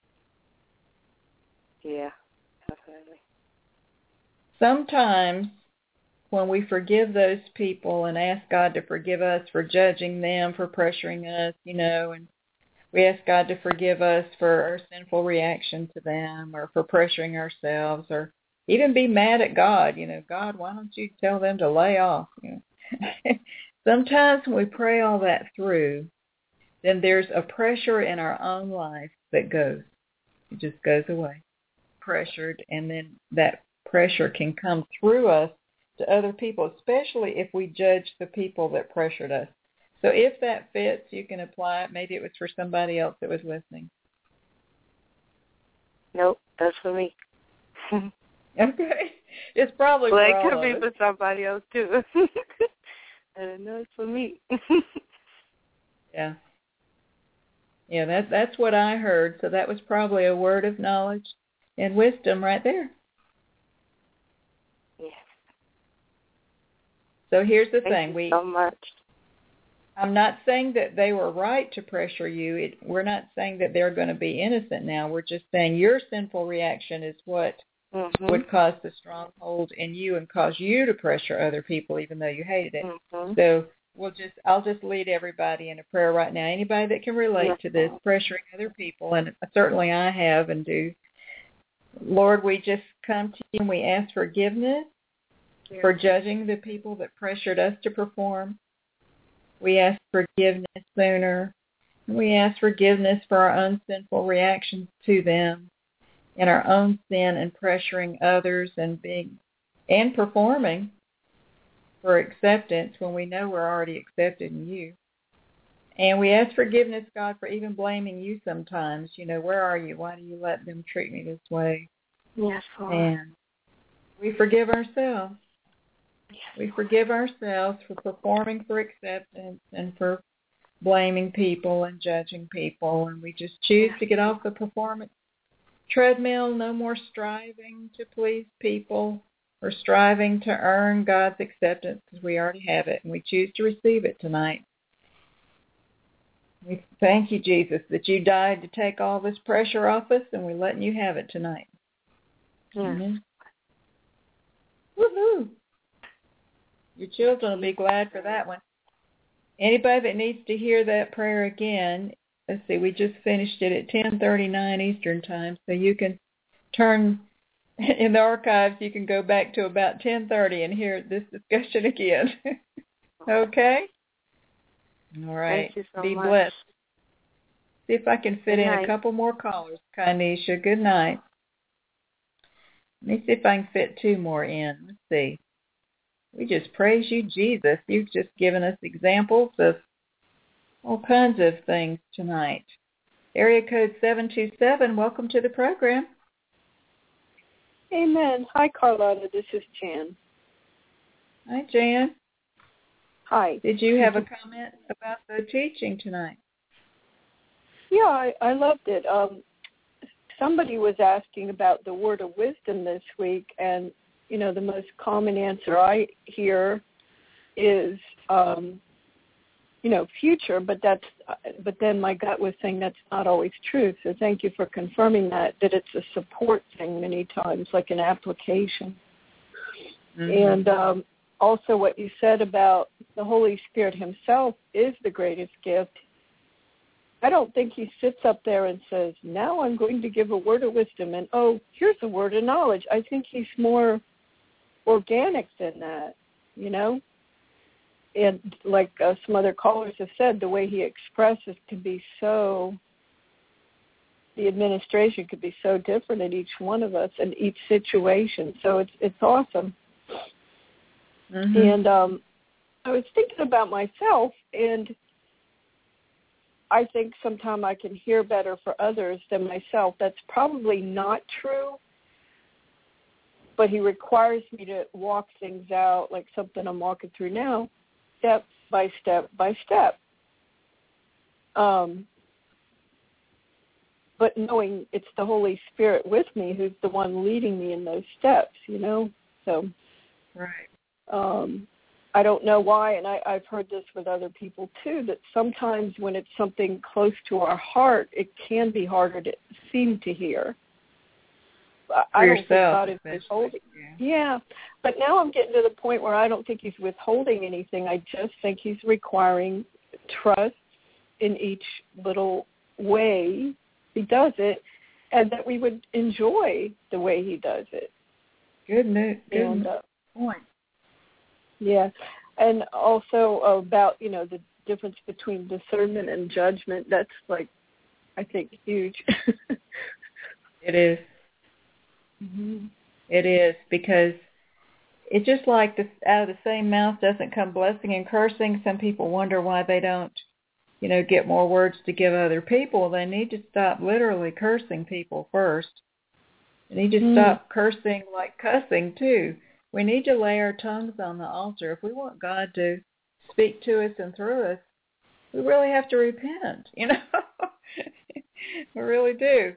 Yeah, definitely. Sometimes when we forgive those people and ask God to forgive us for judging them, for pressuring us, you know, and we ask God to forgive us for our sinful reaction to them or for pressuring ourselves or even be mad at God, you know, God, why don't you tell them to lay off? You know. Sometimes when we pray all that through, then there's a pressure in our own life that goes. It just goes away, pressured, and then that pressure can come through us to other people, especially if we judge the people that pressured us. So if that fits, you can apply it. Maybe it was for somebody else that was listening. Nope, that's for me. Okay. It's probably well, for all it could of be us. for somebody else, too. I don't know, it's for me. Yeah. Yeah, that, that's what I heard. So that was probably a word of knowledge and wisdom right there. Yes. So here's the Thank thing. you we so much. I'm not saying that they were right to pressure you. It, we're not saying that they're going to be innocent now. We're just saying your sinful reaction is what Mm-hmm. would cause the stronghold in you and cause you to pressure other people even though you hated it. Mm-hmm. So we'll just I'll just lead everybody in a prayer right now. Anybody that can relate yes, to this, pressuring other people, and certainly I have and do. Lord, we just come to you and we ask forgiveness yes. for judging the people that pressured us to perform. We ask forgiveness sooner. We ask forgiveness for our own sinful reactions to them and our own sin and pressuring others and being and performing for acceptance when we know we're already accepted in you. And we ask forgiveness, God, for even blaming you sometimes. You know, where are you? Why do you let them treat me this way? Yes, Lord. And we forgive ourselves. Yes, we forgive ourselves for performing for acceptance and for blaming people and judging people. And we just choose yes. to get off the performance treadmill, no more striving to please people or striving to earn God's acceptance because we already have it and we choose to receive it tonight. We thank you, Jesus, that you died to take all this pressure off us and we're letting you have it tonight. Yes. Amen. Woohoo! Your children will be glad for that one. Anybody that needs to hear that prayer again, let's see, we just finished it at ten thirty-nine Eastern Time, so you can turn in the archives, you can go back to about ten thirty and hear this discussion again. Okay? All right. Thank you so be much. blessed. See if I can fit Good in night. a couple more callers, Kanisha. Good night. Let me see if I can fit two more in. Let's see. We just praise you, Jesus. You've just given us examples of all kinds of things tonight. Area code seven two seven, welcome to the program. Amen. Hi, Carlotta. This is Jan. Hi, Jan. Hi. Did you have a comment about the teaching tonight? Yeah, I, I loved it. Um, somebody was asking about the word of wisdom this week, and, you know, the most common answer I hear is, um, you know, future, but that's, but then my gut was saying that's not always true. So thank you for confirming that, that it's a support thing many times, like an application. Mm-hmm. And um, also what you said about the Holy Spirit himself is the greatest gift. I don't think he sits up there and says, now I'm going to give a word of wisdom and, oh, here's a word of knowledge. I think he's more organic than that, you know? And like uh, some other callers have said, the way he expresses can be so, the administration could be so different in each one of us and each situation. So it's it's awesome. Mm-hmm. And um, I was thinking about myself, and I think sometimes I can hear better for others than myself. That's probably not true, but he requires me to walk things out, like something I'm walking through now, step by step by step. Um, but knowing it's the Holy Spirit with me who's the one leading me in those steps, you know? So, right. Um, I don't know why, and I, I've heard this with other people too, that sometimes when it's something close to our heart, it can be harder to seem to hear. For I don't yourself, think God is withholding. Yeah. yeah, but now I'm getting to the point where I don't think he's withholding anything. I just think he's requiring trust in each little way he does it, and that we would enjoy the way he does it. Good news. Good and, uh, point. Yeah, and also about, you know, the difference between discernment and judgment. That's, like, I think, huge. It is. Mm-hmm. It is, because it's just like this, out of the same mouth doesn't come blessing and cursing. Some people wonder why they don't, you know, get more words to give other people. They need to stop literally cursing people first. They need to mm. stop cursing like cussing, too. We need to lay our tongues on the altar. If we want God to speak to us and through us, we really have to repent, you know. We really do.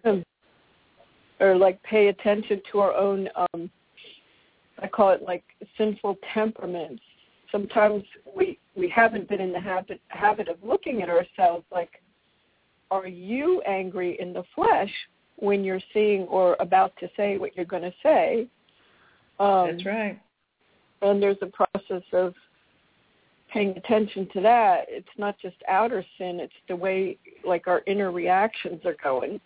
Or, like, pay attention to our own, um, I call it, like, sinful temperaments. Sometimes we, we haven't been in the habit, habit of looking at ourselves like, are you angry in the flesh when you're seeing or about to say what you're going to say? Um, That's right. And there's a process of paying attention to that. It's not just outer sin. It's the way, like, our inner reactions are going.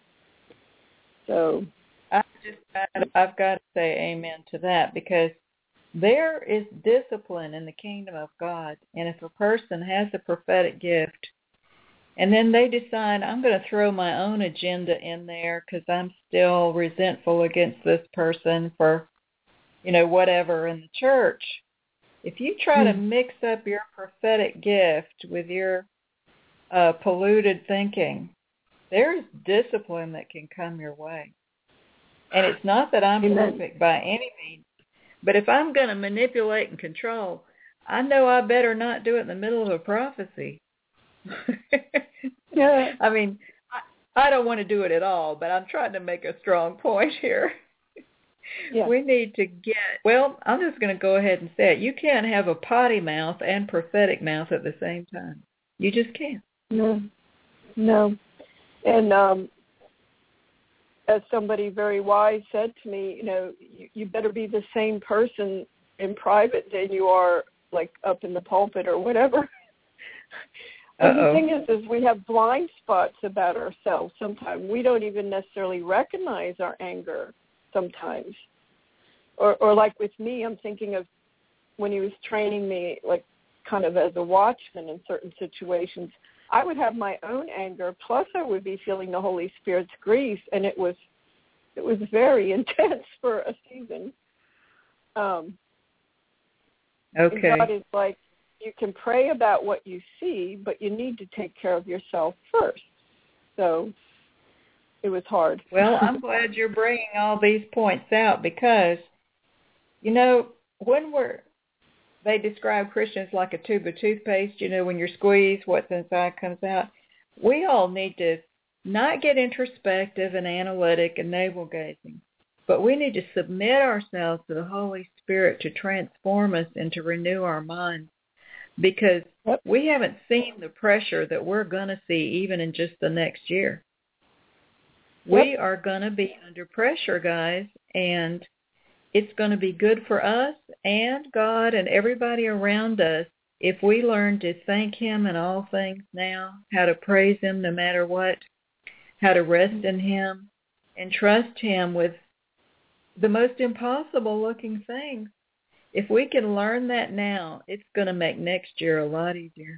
So I just, I've got to say amen to that, because there is discipline in the kingdom of God. And if a person has a prophetic gift and then they decide, I'm going to throw my own agenda in there because I'm still resentful against this person for, you know, whatever in the church. If you try mm-hmm. to mix up your prophetic gift with your uh, polluted thinking, there's discipline that can come your way. And it's not that I'm Amen. perfect by any means, but if I'm going to manipulate and control, I know I better not do it in the middle of a prophecy. Yeah. I mean, I, I don't want to do it at all, but I'm trying to make a strong point here. Yeah. We need to get, well, I'm just going to go ahead and say it. You can't have a potty mouth and prophetic mouth at the same time. You just can't. No. No. And um, as somebody very wise said to me, you know, you, you better be the same person in private than you are, like, up in the pulpit or whatever. And the thing is, is we have blind spots about ourselves sometimes. We don't even necessarily recognize our anger sometimes. Or, or like with me, I'm thinking of when he was training me, like, kind of as a watchman in certain situations, I would have my own anger, plus I would be feeling the Holy Spirit's grief, and it was it was very intense for a season. Um, okay. And God is like, you can pray about what you see, but you need to take care of yourself first. So it was hard. Well, I'm glad you're bringing all these points out, because, you know, when we're, they describe Christians like a tube of toothpaste, you know, when you squeeze, what's inside comes out. We all need to not get introspective and analytic and navel-gazing, but we need to submit ourselves to the Holy Spirit to transform us and to renew our minds, because yep. we haven't seen the pressure that we're going to see even in just the next year. Yep. We are going to be under pressure, guys, and it's going to be good for us and God and everybody around us if we learn to thank him in all things now, how to praise him no matter what, how to rest in him and trust him with the most impossible looking things, if we can learn that now, it's going to make next year a lot easier.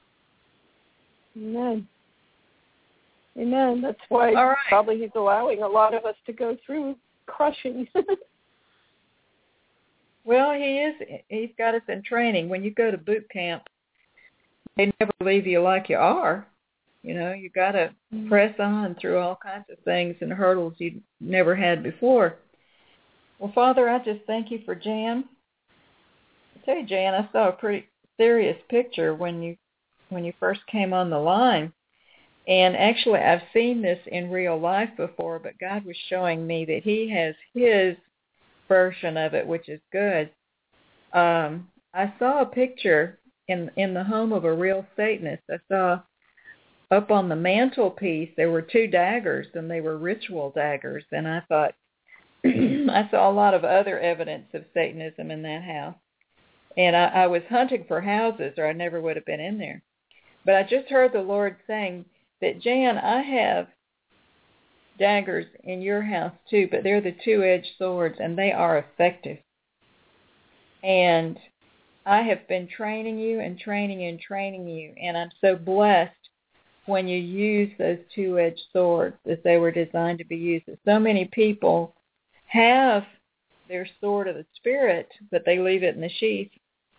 Amen. Amen. That's why All right. probably he's allowing a lot of us to go through crushing. Well, he is. He's got us in training. When you go to boot camp, they never leave you like you are. You know, you got to mm-hmm. press on through all kinds of things and hurdles you never had before. Well, Father, I just thank you for Jan. I tell you, Jan, I saw a pretty serious picture when you when you first came on the line. And actually, I've seen this in real life before, but God was showing me that he has his version of it, which is good. Um, I saw a picture in in the home of a real Satanist. I saw up on the mantelpiece there were two daggers, and they were ritual daggers. And I thought, I saw a lot of other evidence of Satanism in that house. And I, I was hunting for houses, or I never would have been in there. But I just heard the Lord saying that, Jan, I have daggers in your house too, but they're the two-edged swords, and they are effective. And I have been training you and training you and training you, and I'm so blessed when you use those two-edged swords as they were designed to be used. So many people have their sword of the Spirit, but they leave it in the sheath.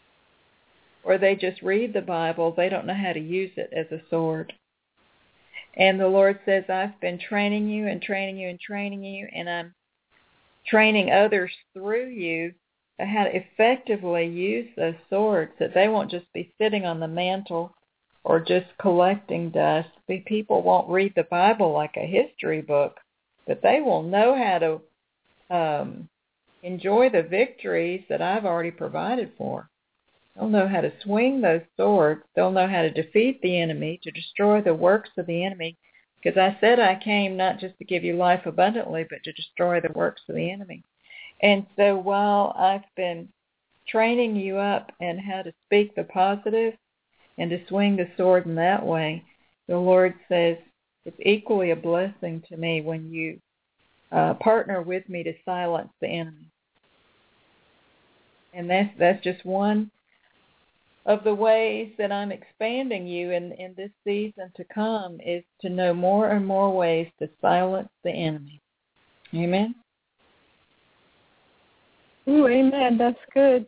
Or they just read the Bible. They don't know how to use it as a sword. And the Lord says, I've been training you and training you and training you, and I'm training others through you how to effectively use those swords, that they won't just be sitting on the mantle or just collecting dust. The people won't read the Bible like a history book, but they will know how to um, enjoy the victories that I've already provided for. They'll know how to swing those swords. They'll know how to defeat the enemy, to destroy the works of the enemy. Because I said I came not just to give you life abundantly, but to destroy the works of the enemy. And so while I've been training you up in how to speak the positive and to swing the sword in that way, the Lord says it's equally a blessing to me when you uh, partner with me to silence the enemy. And that's that's just one of the ways that I'm expanding you in, in this season to come, is to know more and more ways to silence the enemy. Amen? Ooh, amen. That's good.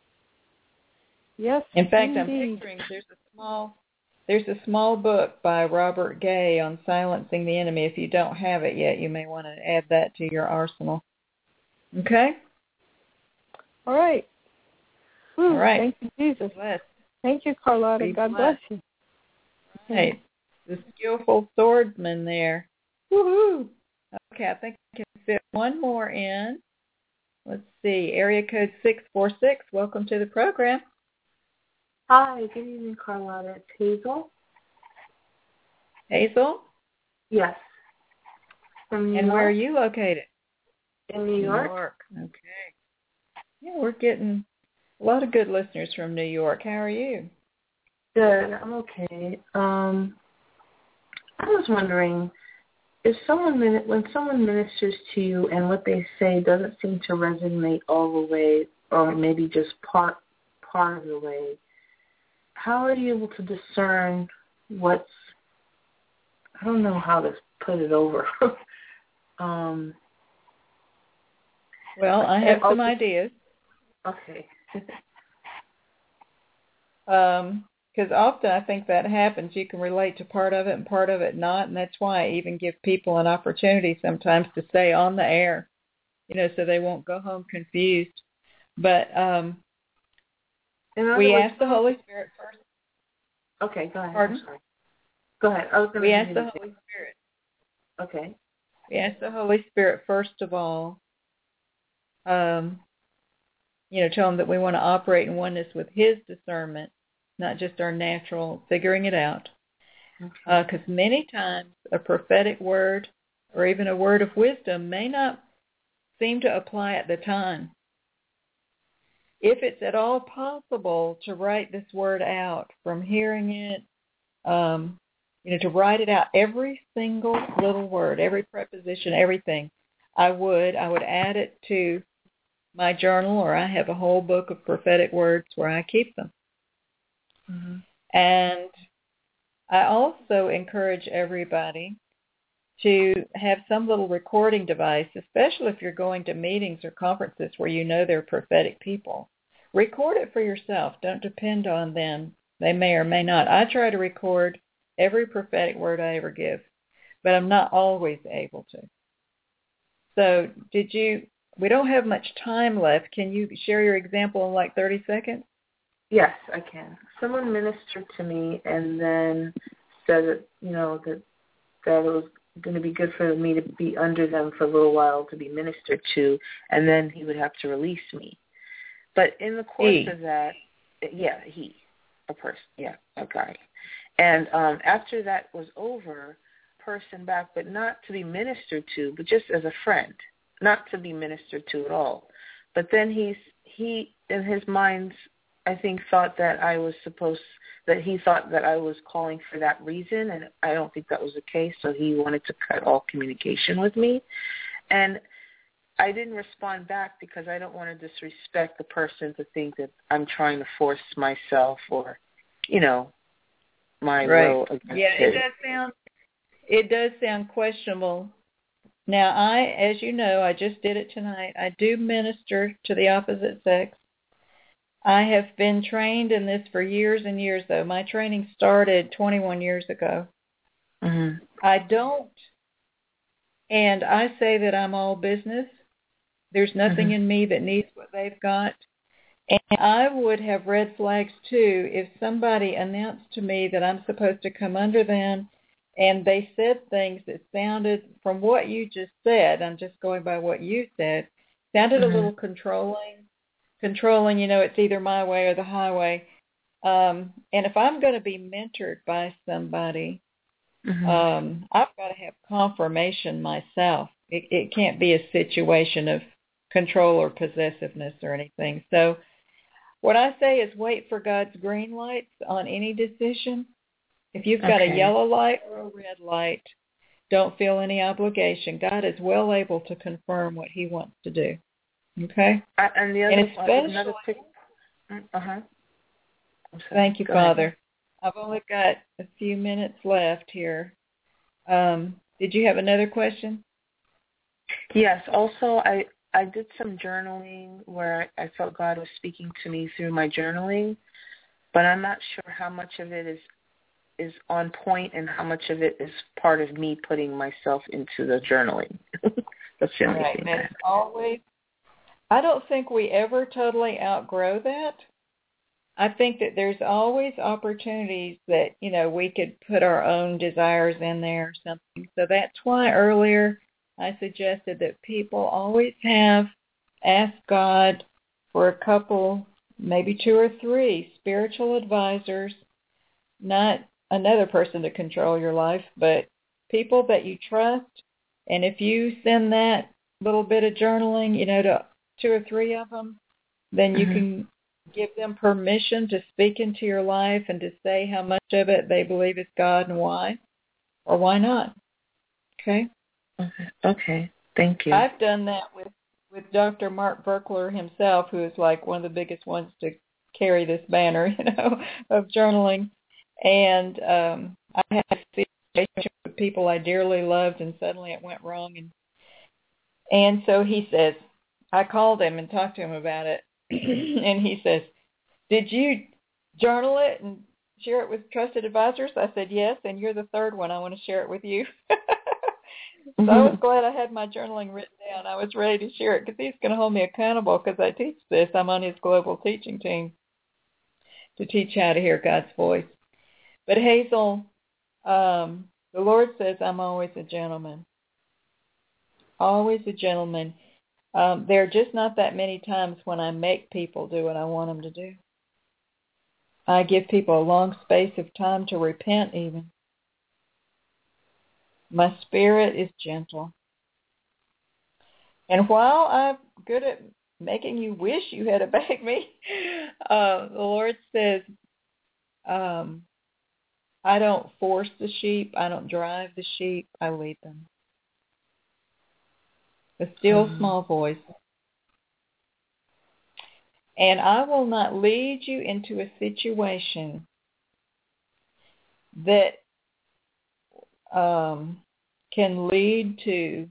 Yes, in fact, indeed. I'm picturing there's a small there's a small book by Robert Gay on silencing the enemy. If you don't have it yet, you may want to add that to your arsenal. Okay? All right. Ooh, All right. Thank you, Jesus. Bless. Thank you, Carlotta. Be God blessed. bless you. Right. The skillful swordsman there. Woohoo! Okay, I think I can fit one more in. Let's see. Area code six four six. Welcome to the program. Hi, good evening, Carlotta. It's Hazel. Hazel? Yes. From New and York. where are you located? In New York. New York. Okay. Yeah, we're getting a lot of good listeners from New York. How are you? Good. I'm okay. Um, I was wondering, if someone when someone ministers to you and what they say doesn't seem to resonate all the way, or maybe just part part of the way, how are you able to discern what's, I don't know how to put it over. um, well, I have some ideas. Okay. um, because often I think that happens. You can relate to part of it and part of it not, and that's why I even give people an opportunity sometimes to stay on the air, you know, so they won't go home confused. But um, we words, ask the Holy Spirit first. Okay, go ahead. Pardon? I'm sorry. Go ahead. I was we ask the Holy Spirit. Okay. We ask the Holy Spirit, first of all, um, you know, tell him that we want to operate in oneness with his discernment, not just our natural figuring it out. Because okay. uh, many times a prophetic word or even a word of wisdom may not seem to apply at the time. if it's at all possible to write this word out from hearing it, um, you know, to write it out, every single little word, every preposition, everything, I would. I would add it to my journal, or I have a whole book of prophetic words where I keep them. Mm-hmm. And I also encourage everybody to have some little recording device, especially if you're going to meetings or conferences where you know they're prophetic people. Record it for yourself. Don't depend on them. They may or may not. I try to record every prophetic word I ever give, but I'm not always able to. So did you, we don't have much time left. Can you share your example in like thirty seconds? Yes, I can. Someone ministered to me and then said that, you know, that, that it was going to be good for me to be under them for a little while to be ministered to, and then he would have to release me. But in the course he. of that, yeah, he, a person, yeah, a guy. And um, after that was over, person back, but not to be ministered to, but just as a friend, not to be ministered to at all. But then he's, he, in his mind, I think, thought that I was supposed, that he thought that I was calling for that reason, and I don't think that was the case, so he wanted to cut all communication with me. And I didn't respond back because I don't want to disrespect the person to think that I'm trying to force myself or, you know, my right. will against yeah, his. it does sound, it does sound questionable. Now, I, as you know, I just did it tonight. I do minister to the opposite sex. I have been trained in this for years and years, though. My training started twenty-one years ago. Mm-hmm. I don't, and I say that I'm all business. There's nothing mm-hmm. in me that needs what they've got. And I would have red flags, too, if somebody announced to me that I'm supposed to come under them and they said things that sounded, from what you just said, I'm just going by what you said, sounded mm-hmm. a little controlling. Controlling, you know, it's either my way or the highway. Um, and if I'm going to be mentored by somebody, mm-hmm. um, I've got to have confirmation myself. It, it can't be a situation of control or possessiveness or anything. So what I say is wait for God's green lights on any decision. If you've got okay. a yellow light or a red light, don't feel any obligation. God is well able to confirm what he wants to do. Okay? Uh, and the other, and especially, another pic- uh-huh. Thank you, Go Father. ahead. I've only got a few minutes left here. Um, did you have another question? Yes. Also, I, I did some journaling where I felt God was speaking to me through my journaling, but I'm not sure how much of it is is on point and how much of it is part of me putting myself into the journaling. That's the only right. thing. That's always, I don't think we ever totally outgrow that. I think that there's always opportunities that, you know, we could put our own desires in there or something. So that's why earlier I suggested that people always have asked God for a couple, maybe two or three spiritual advisors, not another person to control your life, but people that you trust. And if you send that little bit of journaling, you know, to two or three of them, then you mm-hmm. can give them permission to speak into your life and to say how much of it they believe is God and why, or why not. Okay? Okay. Okay. Thank you. I've done that with, with Doctor Mark Verkler himself, who is like one of the biggest ones to carry this banner, you know, of journaling. And um, I had a situation with people I dearly loved, and suddenly it went wrong. And and so he says, I called him and talked to him about it. And he says, did you journal it and share it with trusted advisors? I said, yes, and you're the third one. I want to share it with you. So mm-hmm. I was glad I had my journaling written down. I was ready to share it because he's going to hold me accountable because I teach this. I'm on his global teaching team to teach how to hear God's voice. But Hazel, um, the Lord says I'm always a gentleman. Always a gentleman. Um, there are just not that many times when I make people do what I want them to do. I give people a long space of time to repent even. My spirit is gentle. And while I'm good at making you wish you had obeyed me. Uh, the Lord says, um, I don't force the sheep. I don't drive the sheep. I lead them. A still mm-hmm. small voice. And I will not lead you into a situation that um, can lead to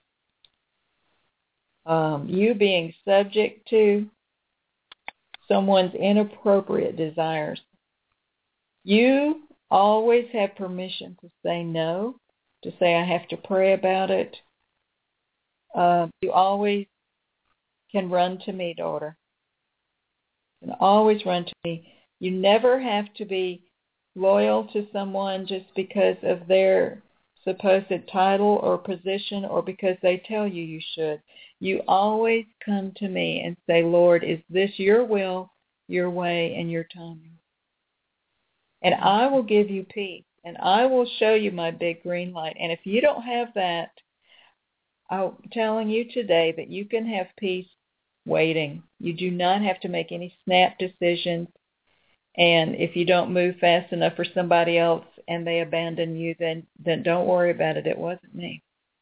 um, you being subject to someone's inappropriate desires. You always have permission to say no, to say I have to pray about it. Uh, you always can run to me, daughter. You can always run to me. You never have to be loyal to someone just because of their supposed title or position or because they tell you you should. You always come to me and say, Lord, is this your will, your way, and your timing? And I will give you peace, and I will show you my big green light. And if you don't have that, I'm telling you today that you can have peace waiting. You do not have to make any snap decisions. And if you don't move fast enough for somebody else and they abandon you, then, then don't worry about it. It wasn't me.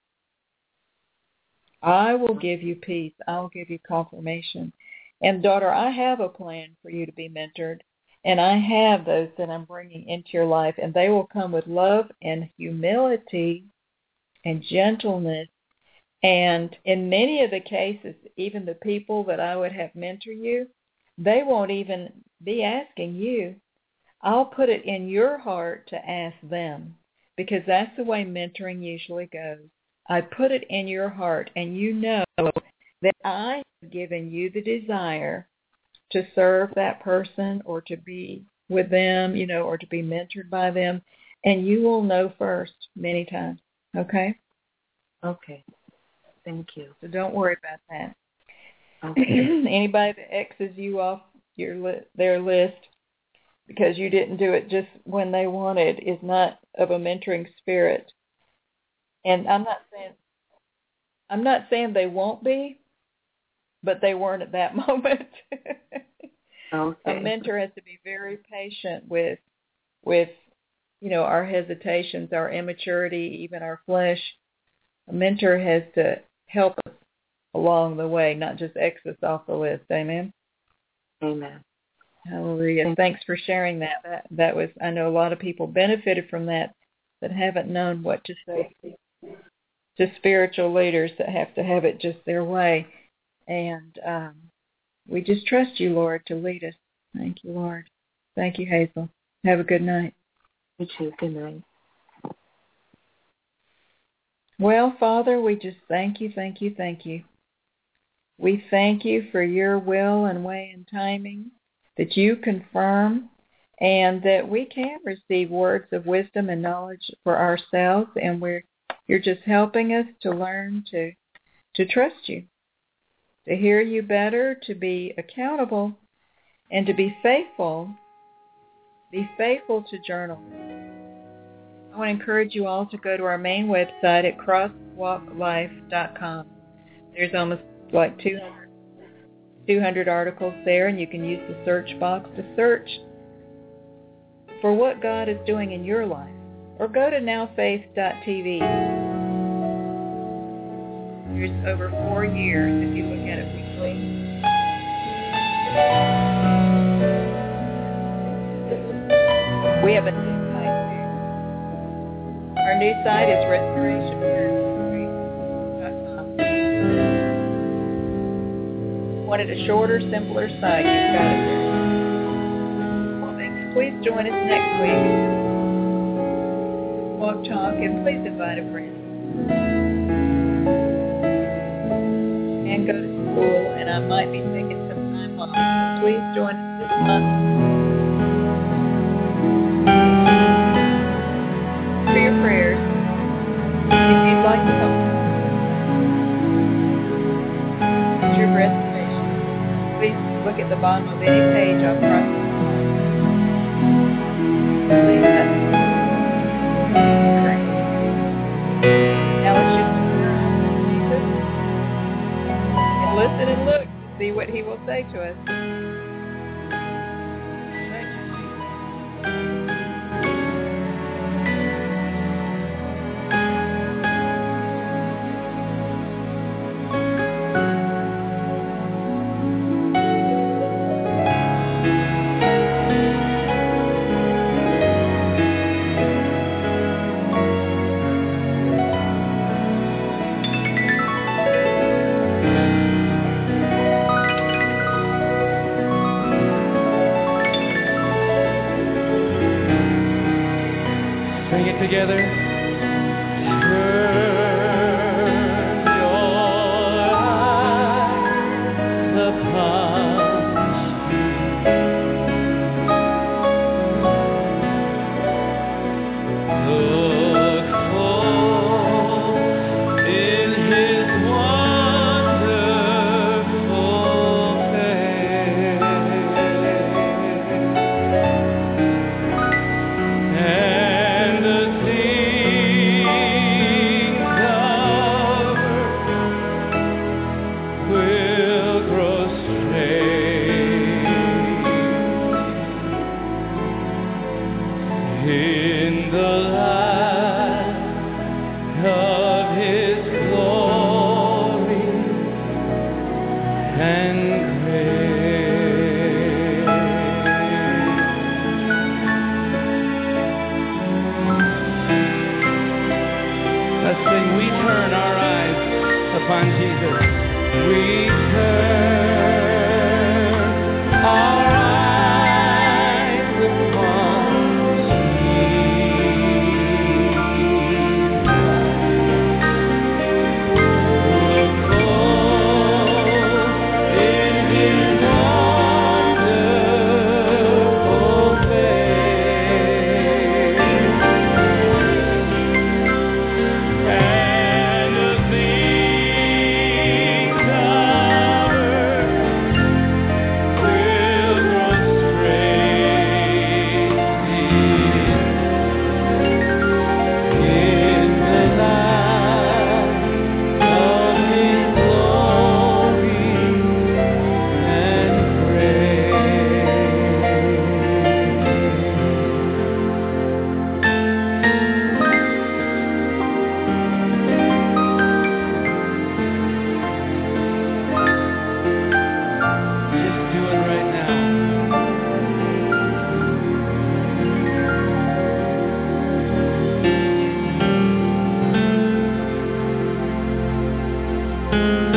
I will give you peace. I'll give you confirmation. And daughter, I have a plan for you to be mentored. And I have those that I'm bringing into your life. And they will come with love and humility and gentleness. And in many of the cases, even the people that I would have mentor you, they won't even be asking you. I'll put it in your heart to ask them, because that's the way mentoring usually goes. I put it in your heart, and you know that I have given you the desire to serve that person or to be with them, you know, or to be mentored by them, and you will know first many times, okay? Okay. Thank you. So don't worry about that. Okay. Anybody that X's you off your li- their list because you didn't do it just when they wanted is not of a mentoring spirit. And I'm not saying I'm not saying they won't be, but they weren't at that moment. Okay. A mentor has to be very patient with with you know our hesitations, our immaturity, even our flesh. A mentor has to help us along the way, not just X us off the list. Amen? Amen. Hallelujah. Thank Thanks for sharing that. That that was, I know a lot of people benefited from that that haven't known what to say to spiritual leaders that have to have it just their way. And um, we just trust you, Lord, to lead us. Thank you, Lord. Thank you, Hazel. Have a good night. You too. Good night. Well, Father, we just thank you, thank you, thank you. We thank you for your will and way and timing, that you confirm, and that we can receive words of wisdom and knowledge for ourselves, and we're you're just helping us to learn to to trust you, to hear you better, to be accountable, and to be faithful. Be faithful to journal. I want to encourage you all to go to our main website at crosswalk life dot com. There's almost like two hundred, two hundred articles there, and you can use the search box to search for what God is doing in your life. Or go to now faith dot t v. There's over four years if you look at it weekly. We have a new site too. Our new site is restoration ministry dot com. Wanted a shorter, simpler site, you've got it there. Well, then please join us next week. Walk Talk, and please invite a friend. And go to school, and I might be taking some time off. Please join us this month for your prayers. If you'd like to help with your reservation, please look at the bottom of any page on Crosswalk. Please touch. Now let's just turn on Jesus and listen and look to see what he will say to us. Together, turn your eyes upon me. Look full in His wonderful face. And the upon Jesus, we turn our eyes upon Jesus. Look full in His wonderful face. And the things of Thank you.